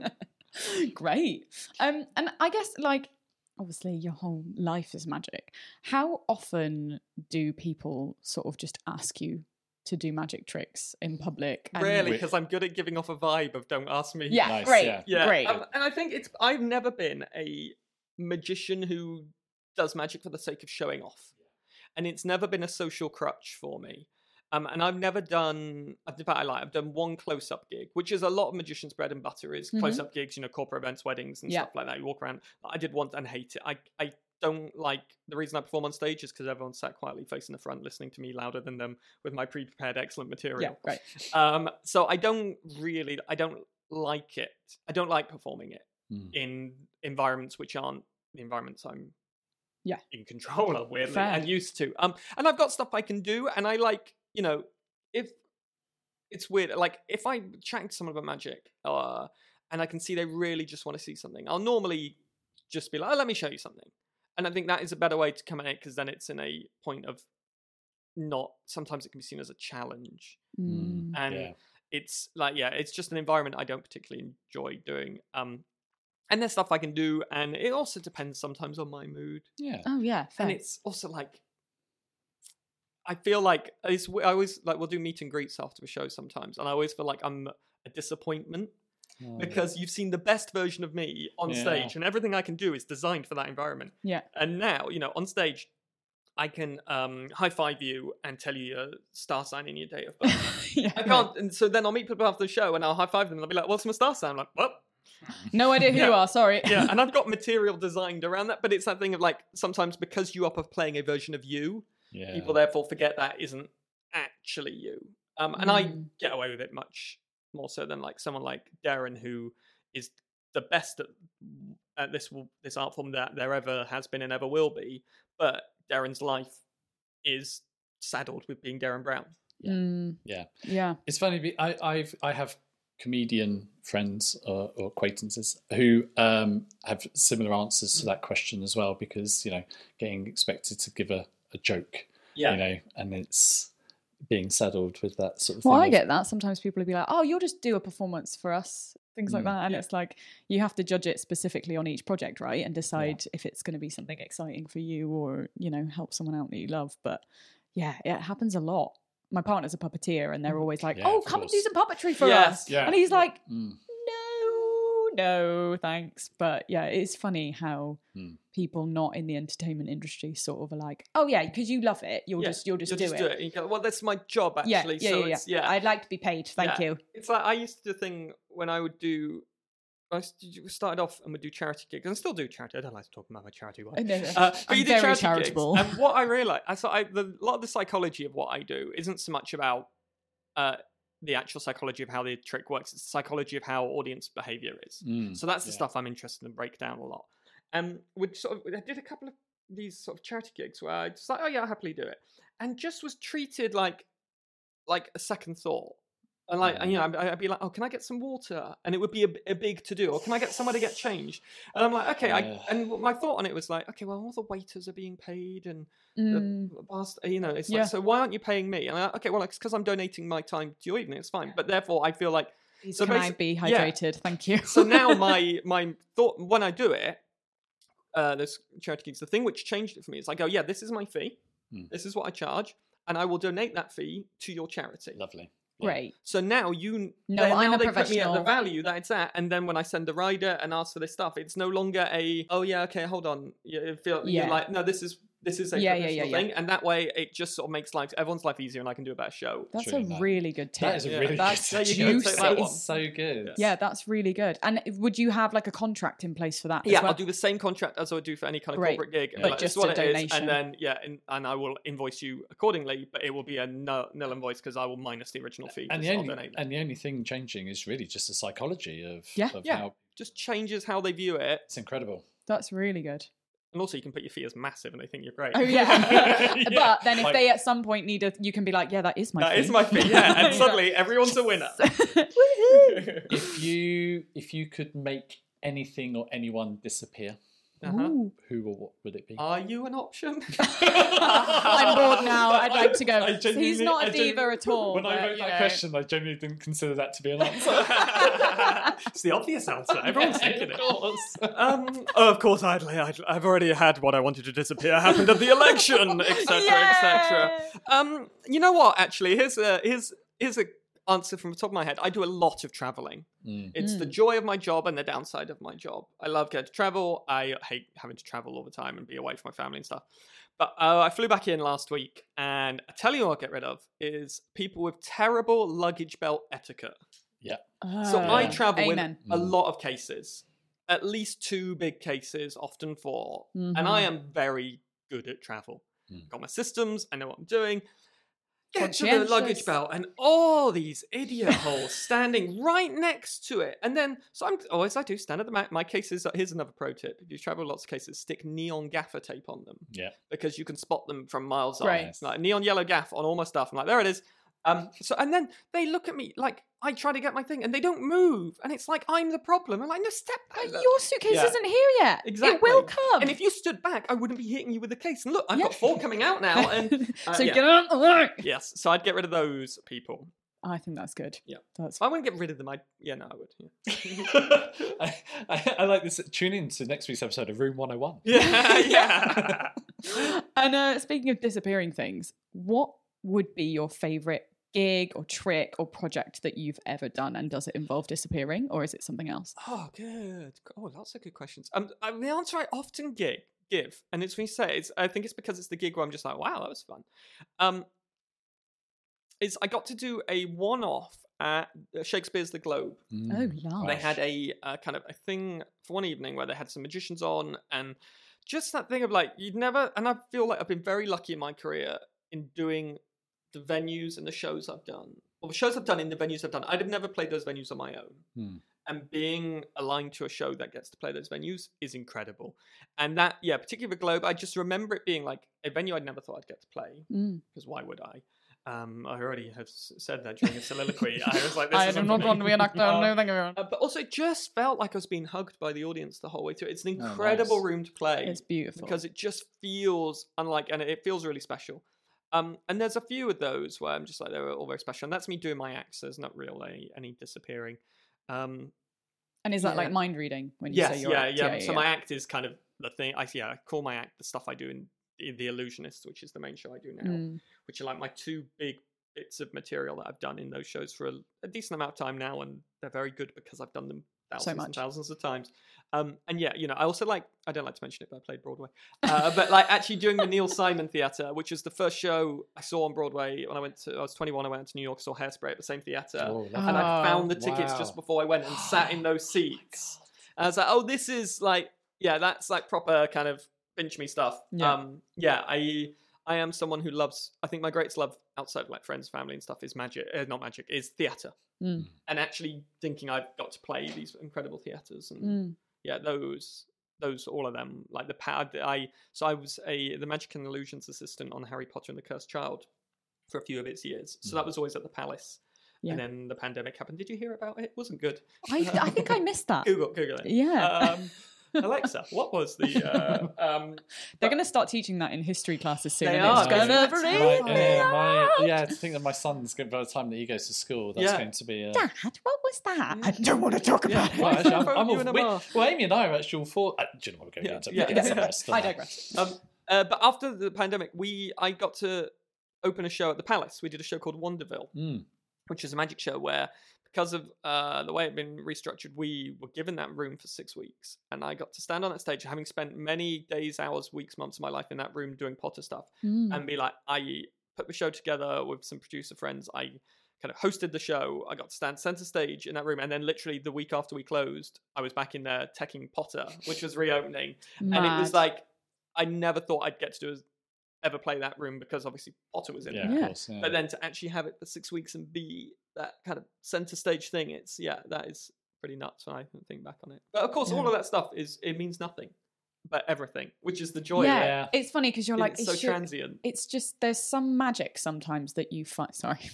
Great. And I guess, like, obviously your whole life is magic. How often do people sort of just ask you to do magic tricks in public? Rarely, because I'm good at giving off a vibe of don't ask me. Yeah, nice, great. Yeah. Great. And I think I've never been a magician who does magic for the sake of showing off. And it's never been a social crutch for me. And I've never done, I've done one close-up gig, which is a lot of magicians' bread and butter is close-up gigs, corporate events, weddings and stuff like that. You walk around. I did once and hate it. I don't like, the reason I perform on stage is because everyone sat quietly facing the front, listening to me louder than them with my pre-prepared excellent material. Yeah, right. So I don't like it. I don't like performing it in environments which aren't the environments I'm in control of, weirdly, and used to. And I've got stuff I can do, and I like, if it's weird, like if I'm chatting to someone about magic and I can see they really just want to see something, I'll normally just be like, let me show you something. And I think that is a better way to come at it, because then it's in a point of not, sometimes it can be seen as a challenge. And it's like, it's just an environment I don't particularly enjoy doing. And there's stuff I can do, and it also depends sometimes on my mood. Yeah. Oh yeah, fair. And it's also like, I feel like I always like, we'll do meet and greets after the show sometimes, and I always feel like I'm a disappointment because you've seen the best version of me on stage, and everything I can do is designed for that environment. Yeah. And now, on stage, I can high five you and tell you your star sign and your date of birth. I can't, and so then I'll meet people after the show and I'll high five them and I'll be like, "What's my star sign?" I'm like, "What?" No idea who you are, sorry. Yeah, and I've got material designed around that, but it's that thing of like, sometimes because you are playing a version of you, people therefore forget that isn't actually you. And I get away with it much more so than like someone like Darren, who is the best at this art form that there ever has been and ever will be. But Darren's life is saddled with being Darren Brown. Yeah. It's funny. I have comedian friends or acquaintances who have similar answers to that question as well, because getting expected to give a joke, and it's being saddled with that sort of thing. Well, I get that. Sometimes people will be like, "Oh, you'll just do a performance for us," things like that, and it's like you have to judge it specifically on each project, right, and decide if it's going to be something exciting for you or help someone out that you love. But yeah, it happens a lot. My partner's a puppeteer, and they're always like, "Oh, come and do some puppetry for us," and he's like, No, thanks. But yeah, it's funny how people not in the entertainment industry sort of are like, "Oh yeah, because you love it, you'll just do it." And you go, "Well, that's my job actually." Yeah. I'd like to be paid. Thank you. It's like I used to do a thing when I started off and would do charity gigs, and still do charity. I don't like to talk about my charity work. But you do very charity charitable. Gigs, and what I realised, a lot of the psychology of what I do isn't so much about the actual psychology of how the trick works. It's the psychology of how audience behaviour is. So that's the stuff I'm interested in, break down a lot. I did a couple of these sort of charity gigs where I just like, "Oh yeah, I'll happily do it," and just was treated like a second thought. And like, and, you know, I'd be like, oh, can I get some water? And it would be a big to do. Or can I get somewhere to get changed? And I'm like, okay. And my thought on it was like, okay, well, all the waiters are being paid, and you know, it's like, so why aren't you paying me? And I'm like, okay, well, it's because I'm donating my time to your evening. It's fine. But therefore, I feel like, so can I be hydrated? Thank you. So now my thought when I do it, those charity gigs, the thing which changed it for me is I go, yeah, this is my fee. This is what I charge, and I will donate that fee to your charity. Lovely. Great. So now I'm a they professional. put me at the value that it's at, and then when I send the rider and ask for this stuff, it's no longer hold on, you're like, no, this is a professional thing, and that way it just sort of makes everyone's life easier, and I can do a better show. That's a really good tip. That is a really good tip. That is so good. Yeah, that's really good. And would you have like a contract in place for that? Yeah, as well? I'll do the same contract as I would do for any kind of corporate gig, but just a donation. And then and I will invoice you accordingly, but it will be a null invoice because I will minus the original fee. And the only thing changing is really just the psychology of how just changes how they view it. It's incredible. That's really good. And also, you can put your fee as massive, and they think you're great. Oh yeah, but then if they at some point need you can be like, yeah, that is my fee. That is my fee. Yeah, and suddenly everyone's a winner. If you could make anything or anyone disappear, who or what would it be? Are you an option? I'm bored now. I'd like to go. He's not a diva at all. When I wrote that question, I genuinely didn't consider that to be an answer. It's the obvious answer. Everyone's thinking it. Of course, I've already had what I wanted to disappear happened at the election, etc., etc. You know what? Actually, here's a answer from the top of my head. I do a lot of traveling. It's the joy of my job and the downside of my job. I love getting to travel. I hate having to travel all the time and be away from my family and stuff. But I flew back in last week, and I tell you what I'll get rid of is people with terrible luggage belt etiquette. Yeah. So I travel in a lot of cases, at least 2 big cases, often 4. And I am very good at travel. Got my systems. I know what I'm doing. Get to the luggage belt, and all these idiot holes standing right next to it. And then, so I'm always I do stand at the back. My cases. Here's another pro tip: if you travel lots of cases, stick neon gaffer tape on them. Yeah, because you can spot them from miles off. Right, like neon yellow gaff on all my stuff. I'm like, there it is. So and then they look at me like I try to get my thing and they don't move, and it's like I'm the problem. I'm like, no, step back. Your suitcase isn't here yet. Exactly. It will come. And if you stood back, I wouldn't be hitting you with the case. And look, I've got 4 coming out now. And so get on. Yes, so I'd get rid of those people. I think that's good. Yeah, that's. I wouldn't get rid of them. I would. Yeah. I like this. Tune in to next week's episode of Room 101. Yeah. And speaking of disappearing things, what would be your favourite gig or trick or project that you've ever done, and does it involve disappearing or is it something else? Oh, good. Oh, lots of good questions. The answer I often give, and it's when you say it, I think it's because it's the gig where I'm just like, wow, that was fun. Is I got to do a one-off at Shakespeare's The Globe. Oh, nice. They had a kind of a thing for one evening where they had some magicians on, and just that thing of like, you'd never, and I feel like I've been very lucky in my career in doing the venues and the shows I've done, or the shows I've done in the venues I've done. I'd have never played those venues on my own. And being aligned to a show that gets to play those venues is incredible. And that, particularly the Globe, I just remember it being like a venue I'd never thought I'd get to play, because why would I? I already have said that during a soliloquy. I was like, this I do not want to be an actor. No, thank you. But also, it just felt like I was being hugged by the audience the whole way through. It's an incredible room to play. It's beautiful. Because it just feels unlike, and it feels really special. And there's a few of those where I'm just like, they're all very special. And that's me doing my acts. There's not really any disappearing. And is that like mind reading when you say your act? Yeah. So my act is kind of the thing. I call my act the stuff I do in The Illusionist, which is the main show I do now, which are like my 2 big bits of material that I've done in those shows for a decent amount of time now, and they're very good because I've done them thousands and thousands of times. And I also I don't like to mention it, but I played Broadway. But like actually doing the Neil Simon Theatre, which is the first show I saw on Broadway when I was 21. I went to New York, saw Hairspray at the same theatre, and I found the tickets just before I went and sat in those seats. And I was like, oh, this is like, that's like proper kind of pinch me stuff. I am someone who loves, I think my greatest love outside of like friends, family and stuff is is theatre. And actually thinking I've got to play these incredible theatres, and those all of them, like I was the Magic and Illusions assistant on Harry Potter and the Cursed Child for a few of its years. So that was always at the Palace. Yeah. And then the pandemic happened. Did you hear about it? It wasn't good. I think I missed that. Google it. Yeah. Alexa, what was the... They're going to start teaching that in history classes soon. They and are. It's going to to think that my son's going, by the time that he goes to school, that's going to be... Dad, what was that? I don't want to talk about it. Well, actually, I'm You and a all, well, Amy and I are actually all for... do you know what we're going into? I digress. But after the pandemic, I got to open a show at the Palace. We did a show called Wonderville, which is a magic show where, because of the way it had been restructured, we were given that room for 6 weeks. And I got to stand on that stage, having spent many days, hours, weeks, months of my life in that room doing Potter stuff, and be like, I put the show together with some producer friends. I kind of hosted the show. I got to stand center stage in that room. And then literally the week after we closed, I was back in there teching Potter, which was reopening. Mad. And it was like, I never thought I'd get to ever play that room, because obviously Potter was in it. Of course, But then to actually have it for 6 weeks and be that kind of center stage thing, that is pretty nuts when I think back on it. But of course, all of that stuff it means nothing, but everything, which is the joy of it. It's funny because you're like, It's so transient. It's just, there's some magic sometimes that you find,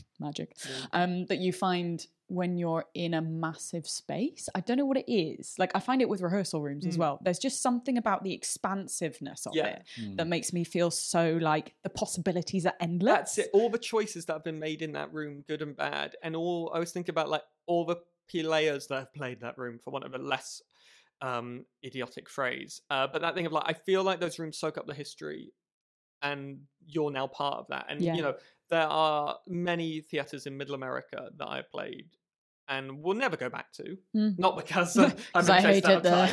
that you find when you're in a massive space. I don't know what it is. Like, I find it with rehearsal rooms as well. There's just something about the expansiveness of it that makes me feel so like the possibilities are endless. That's it. All the choices that have been made in that room, good and bad, and I was thinking about like all the players that have played that room, for want of a less idiotic phrase. But that thing of like, I feel like those rooms soak up the history, and you're now part of that. And you know, there are many theatres in Middle America that I played and will never go back to. Not because I'm I hate it there.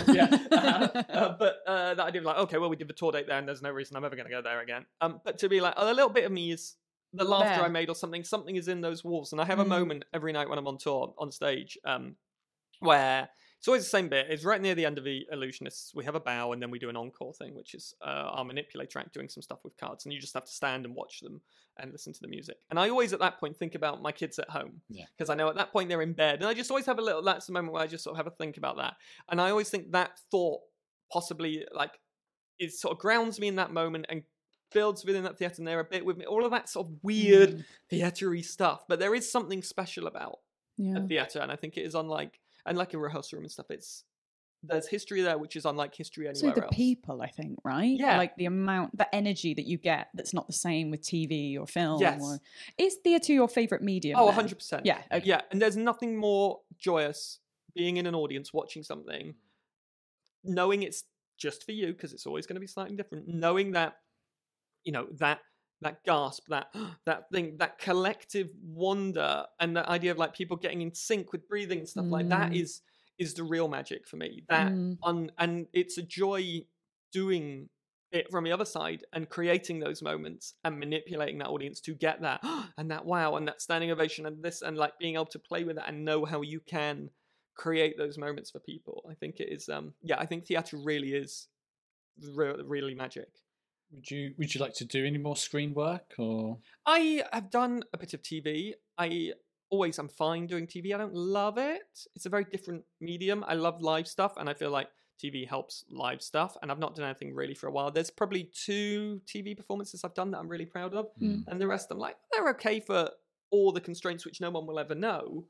But that idea of like, okay, well, we did the tour date there, and there's no reason I'm ever going to go there again. But to be like, a little bit of me is the laughter I made, or something is in those walls. And I have a moment every night when I'm on tour, on stage, where it's always the same bit. It's right near the end of the Illusionists. We have a bow, and then we do an encore thing, which is our manipulator act doing some stuff with cards, and you just have to stand and watch them and listen to the music. And I always at that point think about my kids at home, because I know at that point they're in bed, and I just always have that's the moment where I just sort of have a think about that. And I always think that thought possibly like it sort of grounds me in that moment and builds within that theatre, and they're a bit with me. All of that sort of weird theatre-y stuff, but there is something special about a theatre, and I think it is unlike. And like a rehearsal room and stuff, there's history there which is unlike history anywhere else. So the people, I think, right? Yeah. Like the energy that you get that's not the same with TV or film. Yes. Is theatre your favourite medium? Oh, then? 100%. Yeah. Okay. Yeah, and there's nothing more joyous being in an audience watching something, knowing it's just for you, because it's always going to be slightly different, knowing that, you know, that gasp, that thing, that collective wonder, and that idea of like people getting in sync with breathing and stuff like that is the real magic for me. That and it's a joy doing it from the other side and creating those moments and manipulating that audience to get that and that wow and that standing ovation and this, and like being able to play with it and know how you can create those moments for people. I think it is I think theatre really is really magic. Would you like to do any more screen work, or? I have done a bit of TV. I'm fine doing TV. I don't love it. It's a very different medium. I love live stuff, and I feel like TV helps live stuff, and I've not done anything really for a while. There's probably 2 TV performances I've done that I'm really proud of, and the rest I'm like, they're okay for all the constraints which no one will ever know.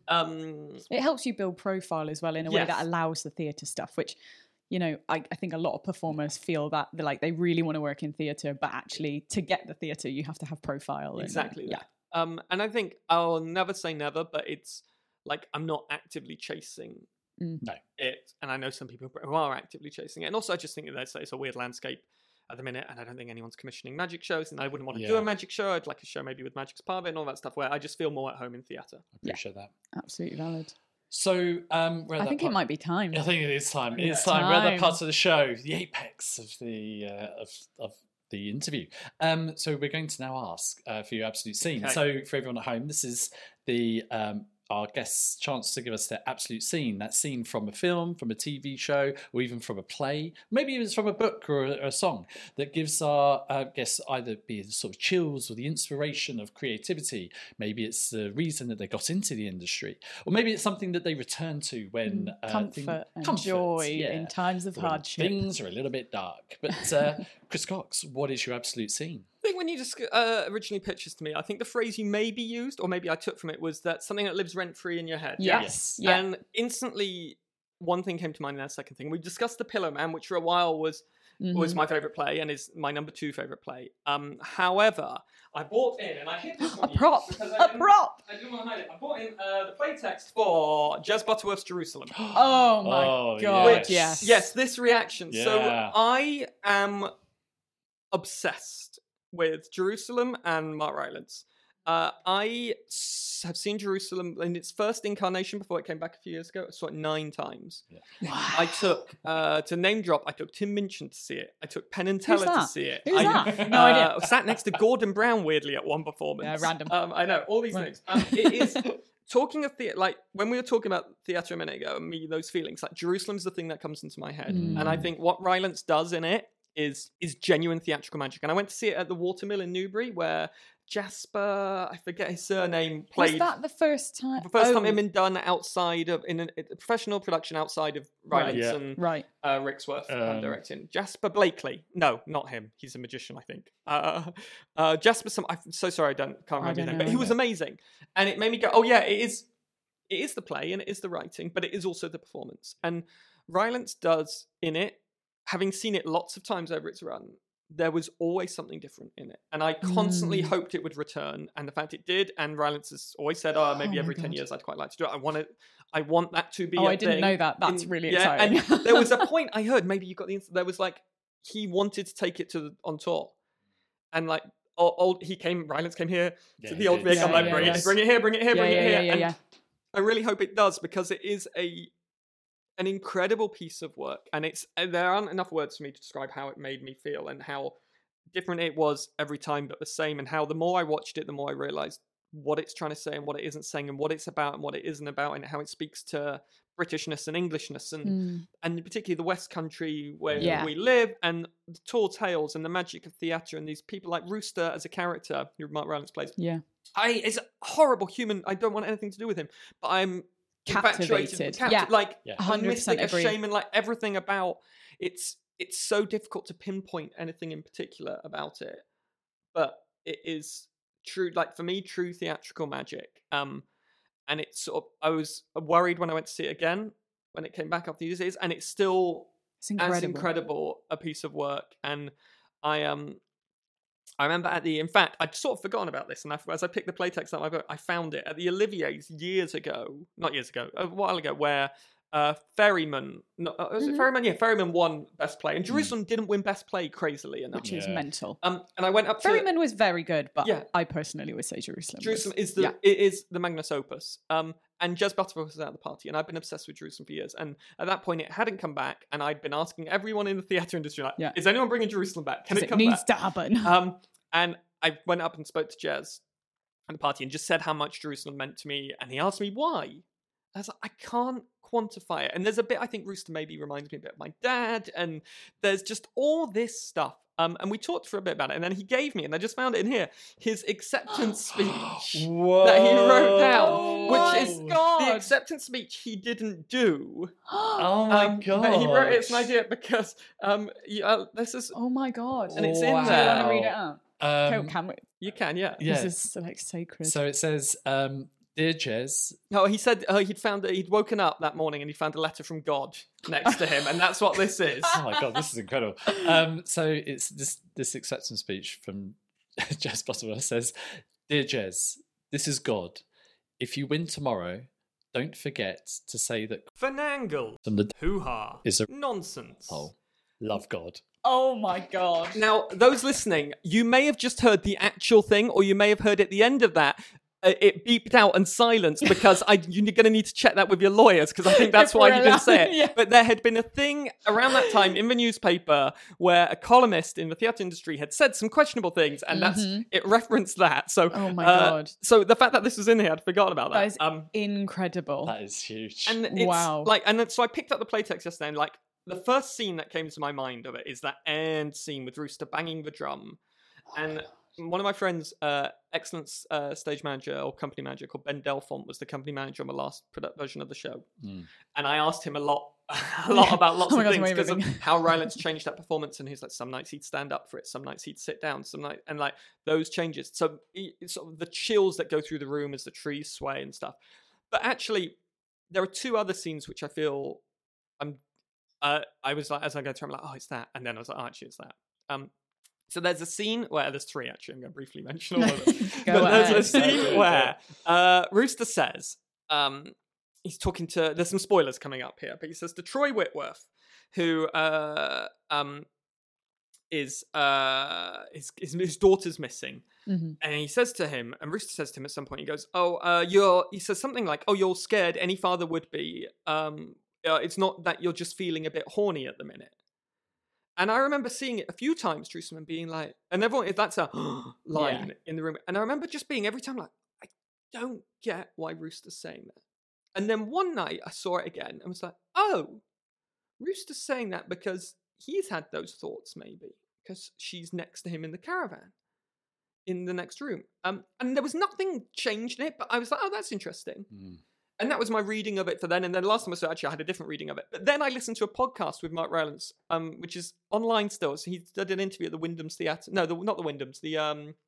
It helps you build profile as well in a way that allows the theatre stuff, which... You know, I think a lot of performers feel that they really want to work in theatre, but actually to get the theatre, you have to have profile. Exactly. And I think I'll never say never, but it's like I'm not actively chasing it. And I know some people who are actively chasing it. And also I just think that it's a weird landscape at the minute, and I don't think anyone's commissioning magic shows, and I wouldn't want to do a magic show. I'd like a show maybe with magic's part of it and all that stuff, where I just feel more at home in theatre. I appreciate that. Absolutely valid. So I think it might be time. I think it is time. It's time. We're at that part of the show, the apex of the of the interview. So we're going to now ask for your absolute scene. Okay. So for everyone at home, this is the our guest's chance to give us their absolute scene. That scene from a film, from a TV show, or even from a play. Maybe it's from a book or a song that gives our guests either be the sort of chills or the inspiration of creativity. Maybe it's the reason that they got into the industry. Or maybe it's something that they return to when... comfort and joy in times of hardship. Things are a little bit dark. But Chris Cox, what is your absolute scene? think when you just originally pitched this to me, I think the phrase you maybe used, or maybe I took from it, was that something that lives rent-free in your head. Yes. Yeah. And instantly, one thing came to mind in that second thing. We discussed The Pillow Man, which for a while was my favourite play and is my number 2 favourite play. However, I bought in, and I hid this A prop. I didn't want to hide it. I bought in the play text for Jez Butterworth's Jerusalem. Oh my god! yes. Yes. This reaction. Yeah. So I am obsessed with Jerusalem and Mark Rylance. I have seen Jerusalem in its first incarnation before it came back a few years ago. I saw it 9 times. Yeah. Wow. I took, to name drop, I took Tim Minchin to see it. I took Penn and Teller to see it. Who's that? No idea. Sat next to Gordon Brown, weirdly, at one performance. Yeah, random. I know, all these names. It is, talking of theatre, like, when we were talking about theatre a minute ago, and me, those feelings, like, Jerusalem's the thing that comes into my head. And I think what Rylance does in it is genuine theatrical magic. And I went to see it at the Watermill in Newbury, where Jasper, I forget his surname, played. Was that the first time? The first time it had been done outside of, in a professional production outside of Rylance and Ricksworth directing. Jasper Blakely. No, not him. He's a magician, I think. Jasper, I'm so sorry, can't remember his name, but he was amazing. And it made me go, oh yeah, it is the play and it is the writing, but it is also the performance. And Rylance does in it, having seen it lots of times over its run, there was always something different in it. And I constantly hoped it would return. And the fact it did, and Rylance has always said, maybe every 10 years I'd quite like to do it. I want that to be a thing. I didn't know that. That's really exciting. And there was a point I heard, maybe you got the answer, there was like, he wanted to take it on tour. And like, Rylance came here to the Old Vic. I'm like, bring it here. And I really hope it does, because it is an incredible piece of work, and there aren't enough words for me to describe how it made me feel and how different it was every time, but the same, and how the more I watched it, the more I realized what it's trying to say and what it isn't saying, and what it's about and what it isn't about, and how it speaks to Britishness and Englishness and particularly the West Country where we live, and the tall tales and the magic of theatre, and these people like Rooster as a character who Mark Rylance plays. Yeah, it's a horrible human. I don't want anything to do with him, but I'm captivated. Like 100% mystic, agree. a shame, and like everything about it's so difficult to pinpoint anything in particular about it, but it is true. Like for me, true theatrical magic. And it's sort of, I was worried when I went to see it again when it came back after these years, and it's still as incredible a piece of work. And I remember in fact, I'd sort of forgotten about this, and as I picked the playtext out of my book, I found it at the Olivier's a while ago, where Ferryman, was it Ferryman? Yeah, Ferryman won Best Play, and Jerusalem didn't win Best Play, crazily enough. Which is mental. And I went up to... Ferryman was very good, but I personally would say Jerusalem is the magnus opus. And Jez Butterworth was at the party, and I've been obsessed with Jerusalem for years. And at that point, it hadn't come back, and I'd been asking everyone in the theatre industry, like, is anyone bringing Jerusalem back? Can it come back? It needs to happen. And I went up and spoke to Jez at the party and just said how much Jerusalem meant to me, and he asked me why. I was like, I can't quantify it. And there's a bit, I think Rooster maybe reminds me a bit of my dad, and there's just all this stuff. And we talked for a bit about it, and then he gave me, and I just found it in here, his acceptance speech that he wrote down, which is the acceptance speech he didn't do. Oh my god! But he wrote it's an idea because this is. Oh my god! And it's in there. Do you want to read it out? Can we? You can, yeah. This is like sacred. So it says. Dear Jez. No, he said he'd woken up that morning and he found a letter from God next to him, and that's what this is. Oh my god, this is incredible. So it's this acceptance speech from Jez Butterworth says, "Dear Jez, this is God. If you win tomorrow, don't forget to say that Fanangle from the hoo-ha is a nonsense. Oh, love God." Oh my god. Now, those listening, you may have just heard the actual thing, or you may have heard at the end of that. It beeped out and silenced because you're going to need to check that with your lawyers, because I think that's why he didn't say it. Yeah. But there had been a thing around that time in the newspaper where a columnist in the theatre industry had said some questionable things, and it referenced that. So, oh my god! So the fact that this was in here, I'd forgotten about that. That is incredible. That is huge. And it's so I picked up the playtext yesterday, and like the first scene that came to my mind of it is that end scene with Rooster banging the drum, and. One of my friends, excellent stage manager or company manager called Ben Delfont, was the company manager on the last version of the show. And I asked him a lot a lot about lots Oh my of God, things so because of moving. how Rylance changed that performance, and he's like, some nights he'd stand up for it, some nights he'd sit down, and like those changes. So it's sort of the chills that go through the room as the trees sway and stuff. But actually, there are two other scenes which I feel I was like, as I go through, I'm like, oh, it's that, and then I was like, oh, actually, it's that. So there's a scene where there's three actually. I'm going to briefly mention all of them. But there's a scene where Rooster says, he's talking to. There's some spoilers coming up here, but he says to Troy Whitworth, who is his daughter's missing, and he says to him, and Rooster says to him at some point, he goes, he says something like, oh, you're scared. Any father would be. It's not that you're just feeling a bit horny at the minute. And I remember seeing it a few times, Jerusalem, and being like, and everyone, if that's a line in the room. And I remember just being every time like, I don't get why Rooster's saying that. And then one night I saw it again and was like, oh, Rooster's saying that because he's had those thoughts maybe, because she's next to him in the caravan in the next room. And there was nothing changed in it, but I was like, oh, that's interesting. And that was my reading of it for then. And then last time I saw it, actually, I had a different reading of it. But then I listened to a podcast with Mark Rylance, which is online still. So he did an interview at the Wyndham's Theatre. No, not the Wyndham's. The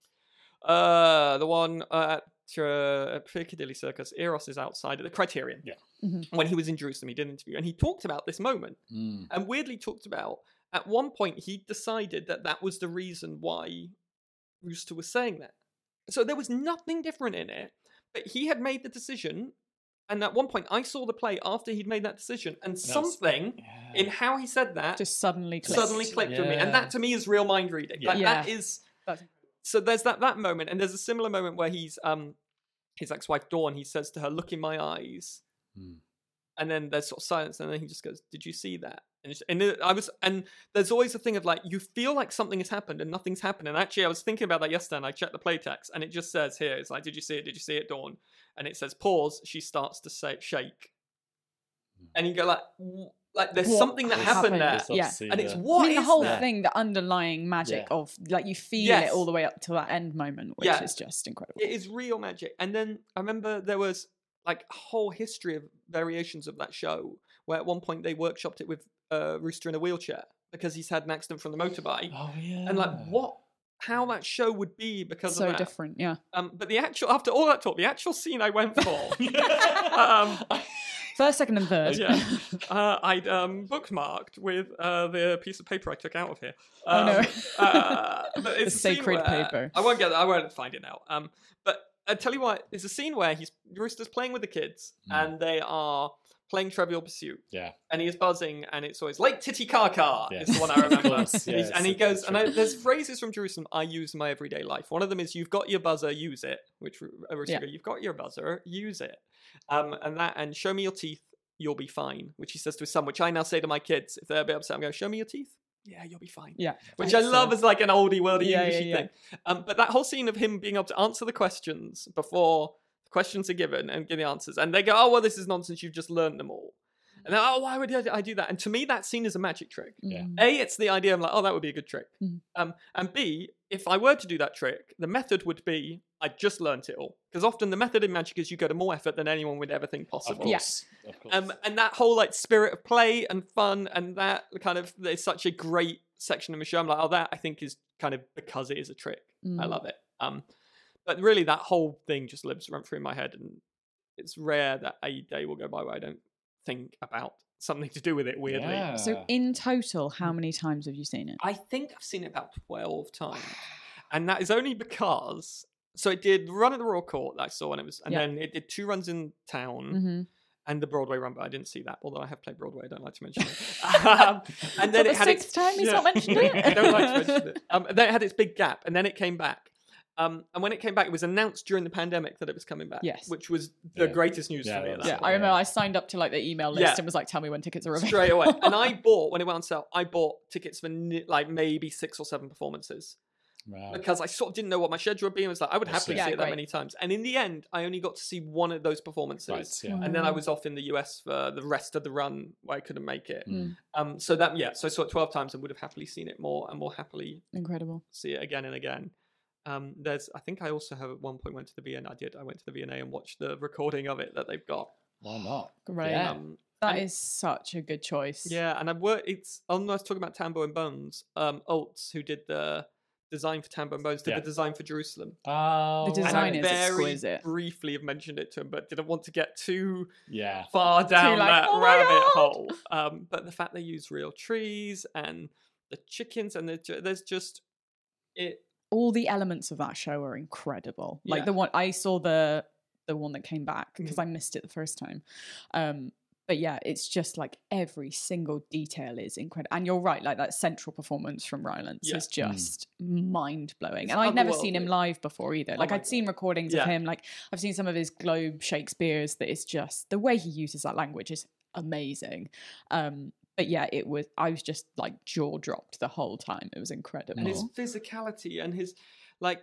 one at Piccadilly Circus. Eros is outside at the Criterion. Yeah. When he was in Jerusalem, he did an interview. And he talked about this moment. And weirdly talked about, at one point, he decided that was the reason why Rooster was saying that. So there was nothing different in it. But he had made the decision. And at one point, I saw the play after he'd made that decision, and something in how he said that just suddenly clicked with me. And that to me is real mind reading. Yeah. That is. So there's that moment, and there's a similar moment where he's his ex-wife Dawn. He says to her, "Look in my eyes," and then there's sort of silence, and then he just goes, "Did you see that?" And there's always a thing of like, you feel like something has happened and nothing's happened. And actually, I was thinking about that yesterday, and I checked the play text, and it just says here, it's like, "Did you see it? Did you see it, Dawn?" And it says, pause, she starts to shake. And you go like there's something that happened there. Yeah. And it's what the is whole that? thing, the underlying magic of, like, you feel it all the way up to that end moment, which is just incredible. It is real magic. And then I remember there was like a whole history of variations of that show where at one point they workshopped it with Rooster in a wheelchair because he's had an accident from the motorbike. Oh, yeah. And like, how that show would be because of that. So different, yeah. But the actual, after all that talk, the actual scene I went for, first, second, and third. I'd bookmarked with the piece of paper I took out of here. But it's the sacred paper. I won't find it now. But I tell you what, it's a scene where Rooster's playing with the kids, and they are playing Trivial Pursuit. Yeah. And he is buzzing, and it's always Lake Titicaca is the one I remember. And he goes, there's phrases from Jerusalem I use in my everyday life. One of them is, "You've got your buzzer, use it." Which you've got your buzzer, use it. And "Show me your teeth, you'll be fine," which he says to his son, which I now say to my kids if they're a bit upset. I'm going, "Show me your teeth." Yeah, you'll be fine. Yeah. Which I love as like an oldie worldy Englishy thing. But that whole scene of him being able to answer the questions before questions are given and give the answers, and they go, "Oh, well, this is nonsense, you've just learned them all." And they're, "Oh, why would I do that?" And to me, that scene is a magic trick. Yeah. A, it's the idea, I'm like, oh, that would be a good trick. And B, if I were to do that trick, the method would be, I just learnt it all. Because often the method in magic is you go to more effort than anyone would ever think possible. Of course. And that whole like spirit of play and fun, and that kind of, there's such a great section of the show. I'm like, oh, that I think is kind of because it is a trick. I love it. But really, that whole thing just run through my head, and it's rare that a day will go by where I don't think about something to do with it, weirdly. Yeah. So in total, how many times have you seen it? I think I've seen it about 12 times. And that is only because, so it did run at the Royal Court that I saw, and then it did 2 runs in town. And the Broadway run, but I didn't see that. Although I have played Broadway, I don't like to mention it. And then it had its 6th time he's not mentioned it. I don't like to mention it. Then it had its big gap, and then it came back. And when it came back, it was announced during the pandemic that it was coming back. Yes. Which was the greatest news for me. I remember I signed up to like the email list and was like, "Tell me when tickets are available." Straight away. And I bought, when it went on sale, I bought tickets for like maybe 6 or 7 performances. Wow. Because I sort of didn't know what my schedule would be. And was like, I would happily see it that many times. And in the end, I only got to see one of those performances. Right, and then I was off in the US for the rest of the run where I couldn't make it. So I saw it 12 times and would have happily seen it more and more happily see it again and again. I think I also have at one point went to the V&A. I went to the V&A and watched the recording of it that they've got. Why not? Great. That is such a good choice. Yeah, and it's almost talking about Tambo and Bones. Oltz, who did the design for Tambo and Bones, did the design for Jerusalem. Oh, The design and is I very exquisite. briefly have mentioned it to him, but didn't want to get too yeah. far down like, that "Oh my rabbit God!" hole. But the fact they use real trees and the chickens and there's just it. All the elements of that show are incredible. Like Yeah. the one I saw the one that came back because I missed it the first time. But yeah, it's just like every single detail is incredible. And you're right, like that central performance from Rylance is just mind blowing. It's And I'd never seen him otherworldly. live before either. Like my I'd seen recordings Yeah. of him. Like I've seen some of his Globe Shakespeare's that is just the way he uses that language is amazing. But yeah, I was just like jaw dropped the whole time. It was incredible. And his physicality and his like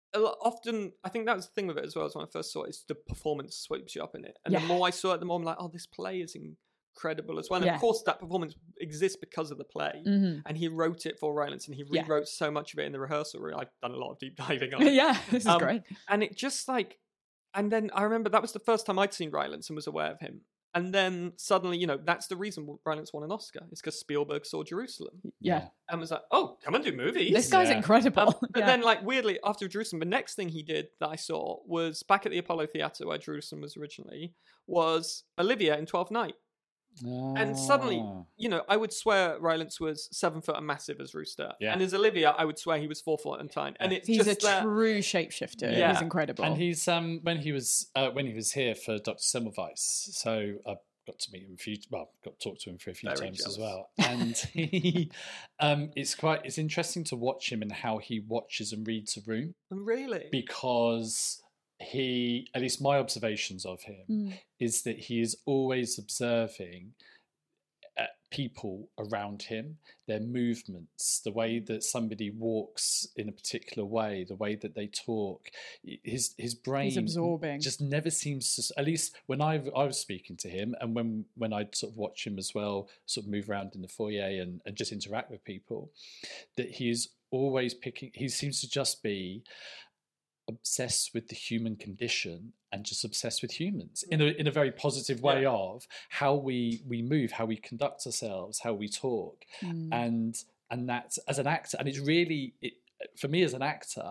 often I think that was the thing with it as well as when I first saw it is the performance sweeps you up in it. And the more I saw it, the more I'm like, oh, this play is incredible as well. And Yeah. of course that performance exists because of the play. And he wrote it for Rylance and he rewrote so much of it in the rehearsal room. I've done a lot of deep diving on it. Yeah, this is great. And it just like and then I remember that was the first time I'd seen Rylance and was aware of him. And then suddenly, that's the reason Rylance won an Oscar. It's because Spielberg saw Jerusalem. Yeah. And was like, oh, come and do movies. This guy's incredible. But then, like, weirdly, after Jerusalem, the next thing he did that I saw was back at the Apollo Theatre, where Jerusalem was originally, was Olivia in 12th Night. And suddenly, I would swear Rylance was 7 foot and massive as Rooster. Yeah. And as Olivia, I would swear he was 4 foot and tiny. And it's He's just a true shapeshifter. Yeah. He's incredible. And he's when he was here for Dr. Semmelweis, so I got to meet him got to talk to him for a few Very times jealous. as well. And he, it's interesting to watch him and how he watches and reads a room, Really? because he, at least my observations of him, is that he is always observing people around him, their movements, the way that somebody walks in a particular way, the way that they talk. His brain absorbing. just never seems to, at least when I was speaking to him, and when I'd sort of watch him as well, sort of move around in the foyer and just interact with people, that he is always he seems to just be obsessed with the human condition and just obsessed with humans in a very positive way of how we move, how we conduct ourselves, how we talk. And that's, as an actor, and it's really, for me as an actor,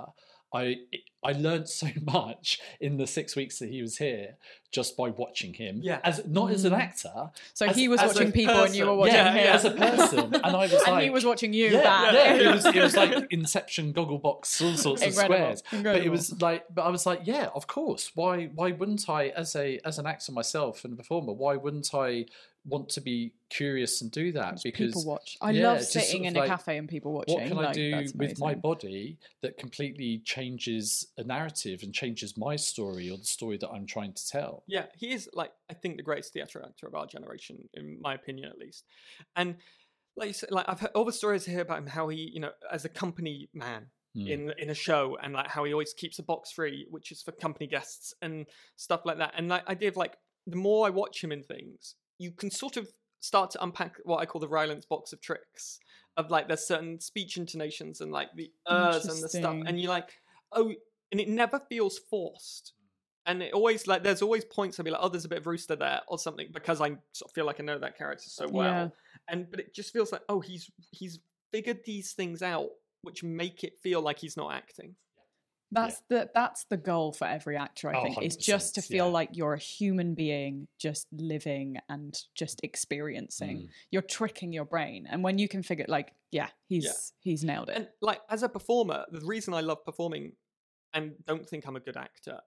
I learned so much in the 6 weeks that he was here just by watching him. Yeah. Not as an actor. So as- he was as a watching people and you were watching yeah, him. as a person. And I was and like, he was watching you yeah, back. yeah, it was like Inception, Gogglebox, all sorts of Incredible, squares. But it was like, but I was like, yeah, of course. Why wouldn't I, as an actor myself and a performer, why wouldn't I want to be curious and do that? Because people watch. I yeah, love just sitting sort of in a like, cafe and people watching. what can I do that's with my amazing. body that completely changes a narrative and changes my story or the story that I'm trying to tell? Yeah, he is, like, I think the greatest theatre actor of our generation, in my opinion at least. And like you said, like, I've heard all the stories here about him, how he, as a company man in a show, and like how he always keeps a box free, which is for company guests and stuff like that. And like idea of like, the more I watch him in things, you can sort of start to unpack what I call the Rylance box of tricks, of like there's certain speech intonations and like the and the stuff, and you're like, oh, and it never feels forced. And it always, like, there's always points I'll be like, oh, there's a bit of Rooster there or something, because I sort of feel like I know that character so well. Yeah. But it just feels like, oh, he's figured these things out, which make it feel like he's not acting. That's the goal for every actor, I think, is just to feel like you're a human being just living and just experiencing. You're tricking your brain. And when you can figure, like, he's nailed it. And like, as a performer, the reason I love performing and don't think I'm a good actor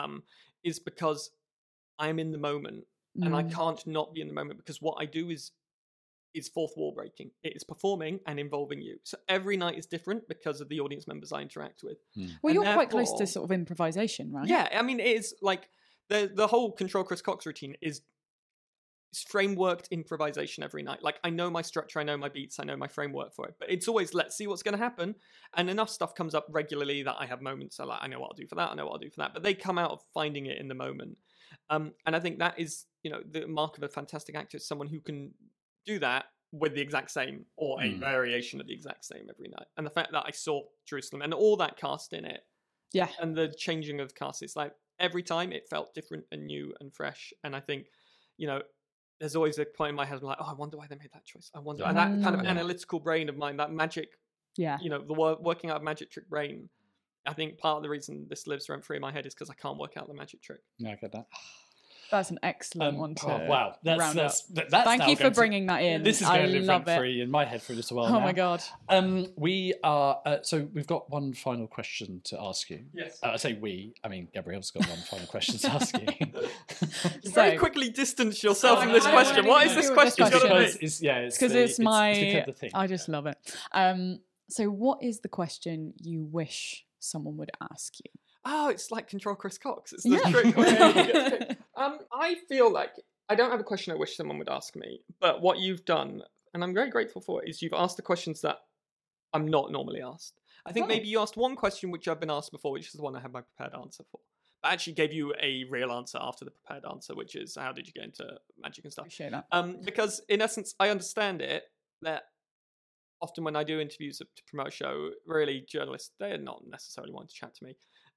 is because I'm in the moment and I can't not be in the moment, because what I do is fourth wall breaking. It is performing and involving you. So every night is different because of the audience members I interact with. Well, and you're quite close to therefore- sort of improvisation, right? Yeah, I mean, it is like the whole Control Chris Cox routine is frameworked improvisation every night. Like, I know my structure, I know my beats, I know my framework for it, but it's always, let's see what's going to happen. And enough stuff comes up regularly that I have moments so like, I know what I'll do for that, I know what I'll do for that, but they come out of finding it in the moment. And I think that is, the mark of a fantastic actor, is someone who can do that with the exact same or a variation of the exact same every night. And the fact that I saw Jerusalem and all that cast in it, and the changing of cast, it's like every time it felt different and new and fresh. And I think, there's always a point in my head, I'm like, oh, I wonder why they made that choice. I wonder, and that kind of analytical brain of mine, that magic, Yeah. you know, the working out of magic trick brain. I think part of the reason this lives rent free in my head is because I can't work out the magic trick. Yeah, I get that. That's an excellent one to wow, round up. that's Thank now you for going to- bringing that in. This is I going to live love rent it. free in my head for a little while Oh now. my God. We are so we've got one final question to ask you. Yes. I say we. I mean, Gabrielle's got one final question to ask you. Very quickly distance yourself from this I question. don't What know is this what this question question going to because be? it's Because the- it's my. because the thing. I just love it. So, what is the question you wish someone would ask you? Oh, it's like Control Chris Cox. It's the Yeah. trick question. I feel like I don't have a question I wish someone would ask me, but what you've done, and I'm very grateful for it, is you've asked the questions that I'm not normally asked. I think Oh. maybe you asked one question which I've been asked before, which is the one I have my prepared answer for. I actually gave you a real answer after the prepared answer, which is how did you get into magic and stuff? Appreciate that. Because in essence, I understand it that often when I do interviews to promote a show, really journalists, they're not necessarily wanting to chat to me.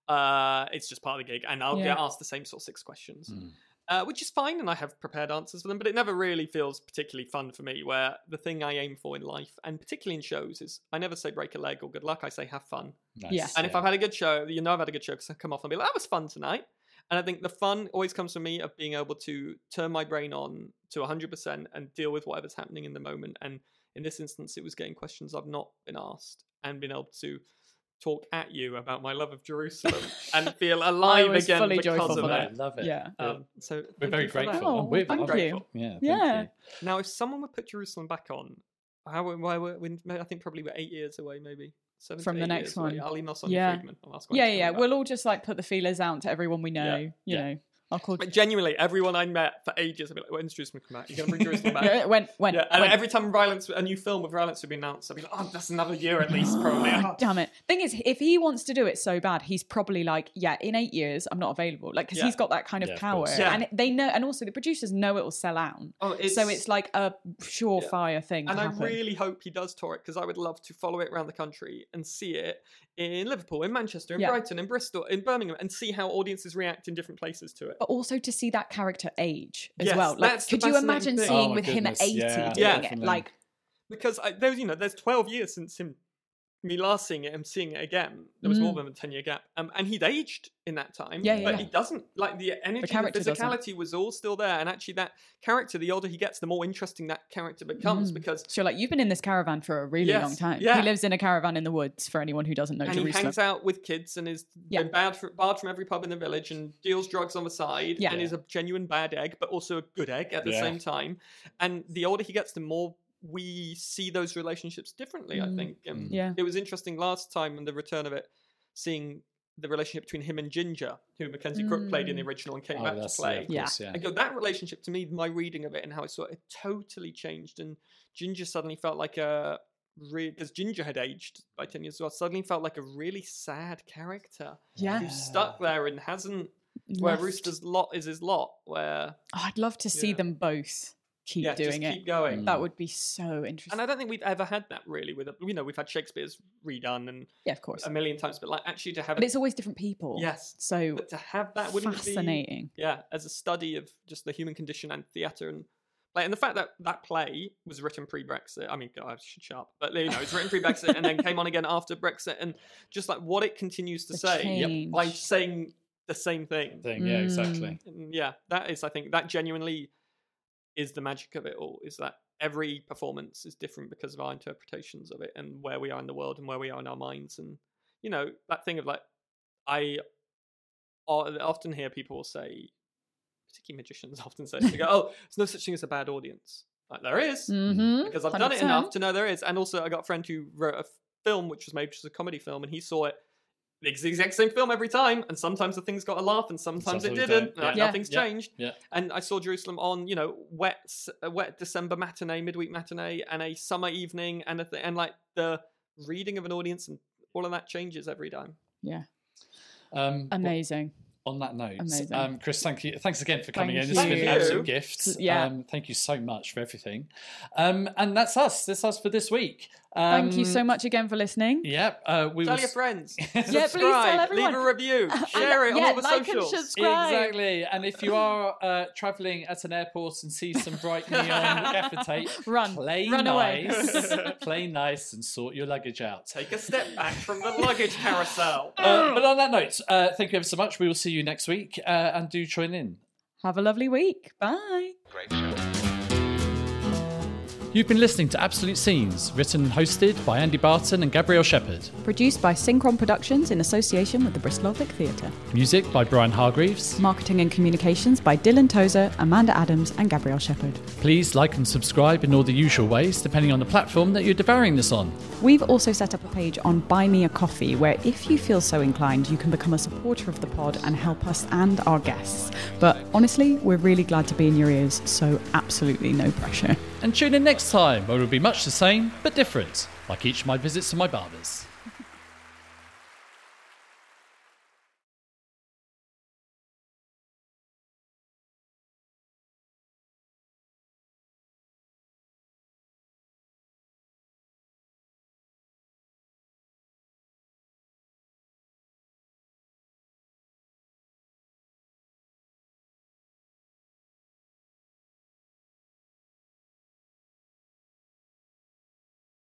It's just part of the gig, and I'll get asked the same sort of 6 questions, which is fine, and I have prepared answers for them, but it never really feels particularly fun for me, where the thing I aim for in life, and particularly in shows, is I never say break a leg or good luck, I say have fun. Nice. Yeah. And if I've had a good show, you know I've had a good show because I come off and be like, that was fun tonight. And I think the fun always comes from me of being able to turn my brain on to 100% and deal with whatever's happening in the moment. And in this instance, it was getting questions I've not been asked and being able to talk at you about my love of Jerusalem and feel alive was again fully because joyful of for I it. that. love it. Yeah. So We're thank very you for that. grateful. Oh, and we're thank very you. grateful. Yeah. Thank Yeah. you. Now, if someone would put Jerusalem back on, I think probably we're 8 years away, maybe. 7 From to the 8 next years away. one. I'll email Sonia Yeah. Friedman. I'll ask when Yeah, she's yeah. coming back. We'll all just like put the feelers out to everyone we know. Yeah. You know, I'll call. But genuinely, everyone I met for ages, I'd be like, when's Jerusalem come back? You're going to bring Jerusalem back? Yeah, when? Yeah, and every time a new film with violence would be announced, I'd be like, oh, that's another year at least, probably. Damn it. Thing is, if he wants to do it so bad, he's probably like, yeah, in 8 years, I'm not available. Like, because Yeah. he's got that kind of Yeah, of power. course. Yeah. And they know, and also the producers know it will sell out. Oh, So it's like a surefire thing And to I happen. really hope he does tour it, because I would love to follow it around the country and see it in Liverpool, in Manchester, in Yeah. Brighton, in Bristol, in Birmingham, and see how audiences react in different places to it. But also to see that character age as Yes, well. Like, that's the could you fascinating imagine thing. seeing Oh my with him at goodness, 80 yeah, doing Yeah. it? definitely. Like, Because there's 12 years since me last seeing it and seeing it again. There was more than a 10-year gap. And he'd aged in that time. Yeah, yeah, but yeah. he doesn't. Like, the energy, the character doesn't. physicality was all still there. And actually, that character, the older he gets, the more interesting that character becomes. Because so like, you've been in this caravan for a really Yes, long time. yeah. He lives in a caravan in the woods, for anyone who doesn't know and he Jerusalem. hangs out with kids and is Yeah. been barred from every pub in the village and deals drugs on the side Yeah. and is a genuine bad egg, but also a good egg at the Yeah. same time. And the older he gets, the more we see those relationships differently, I think. Yeah. It was interesting last time in the return of it, seeing the relationship between him and Ginger, who Mackenzie Crook played in the original and came back to that's play. of course, yeah. I go, that relationship, to me, my reading of it and how I saw it totally changed. And Ginger suddenly felt like because Ginger had aged by 10 years as well, suddenly felt like a really sad character. Yeah. Who's stuck there and hasn't, where Left. Rooster's lot is his lot, where, Oh, I'd love to see Yeah. them both keep yeah, doing just it. keep going. That would be so interesting. And I don't think we've ever had that really with, we've had Shakespeare's redone and Yeah, of course. a million times, but like actually to have But it's always different people. yes, So but to have that wouldn't it be fascinating. yeah, as a study of just the human condition and theatre and like, and the fact that that play was written pre-Brexit. I mean, God, I should shut up, but it's written pre-Brexit and then came on again after Brexit, and just like what it continues to The say change. by saying the same thing. Yeah, exactly. And yeah, that is, I think, that genuinely is the magic of it all. Is that every performance is different because of our interpretations of it and where we are in the world and where we are in our minds, and that thing of like I often hear people say, particularly magicians often say, they go, "Oh, there's no such thing as a bad audience." Like there is, Mm-hmm. because I've done it enough to know there is. And also, I got a friend who wrote a film which was made just a comedy film, and he saw it the exact same film every time, and sometimes the thing's got a laugh, and sometimes it Sometimes it didn't. don't. Like, Yeah. Nothing's Yeah. changed. Yeah. And I saw Jerusalem on, a wet December matinee, midweek matinee, and a summer evening, and and like the reading of an audience and all of that changes every time. Yeah. Well, Amazing. On that note, Amazing. Chris, thank you. Thanks again for coming in. Thank It's been an you. absolute gift. Yeah. Thank you so much for everything. And that's us. That's us for this week. Thank you so much again for listening. Yeah. We Tell will your friends. please tell Subscribe. everyone. Leave a review. Share it on all the like socials. and subscribe. Exactly. And if you are travelling at an airport and see some bright neon gaffer tape, Run play away. nice. Play nice and sort your luggage out. Take a step back from the luggage carousel. But on that note, thank you ever so much. We will see you next week and do join in. Have a lovely week. Bye. Great show. You've been listening to Absolute Scenes, written and hosted by Andy Barton and Gabrielle Shepherd. Produced by Synchron Productions in association with the Bristol Old Vic Theatre. Music by Brian Hargreaves. Marketing and communications by Dylan Tozer, Amanda Adams and Gabrielle Shepherd. Please like and subscribe in all the usual ways, depending on the platform that you're devouring this on. We've also set up a page on Buy Me a Coffee, where if you feel so inclined, you can become a supporter of the pod and help us and our guests. But honestly, we're really glad to be in your ears, so absolutely no pressure. And tune in next time, where it will be much the same, but different, like each of my visits to my barbers.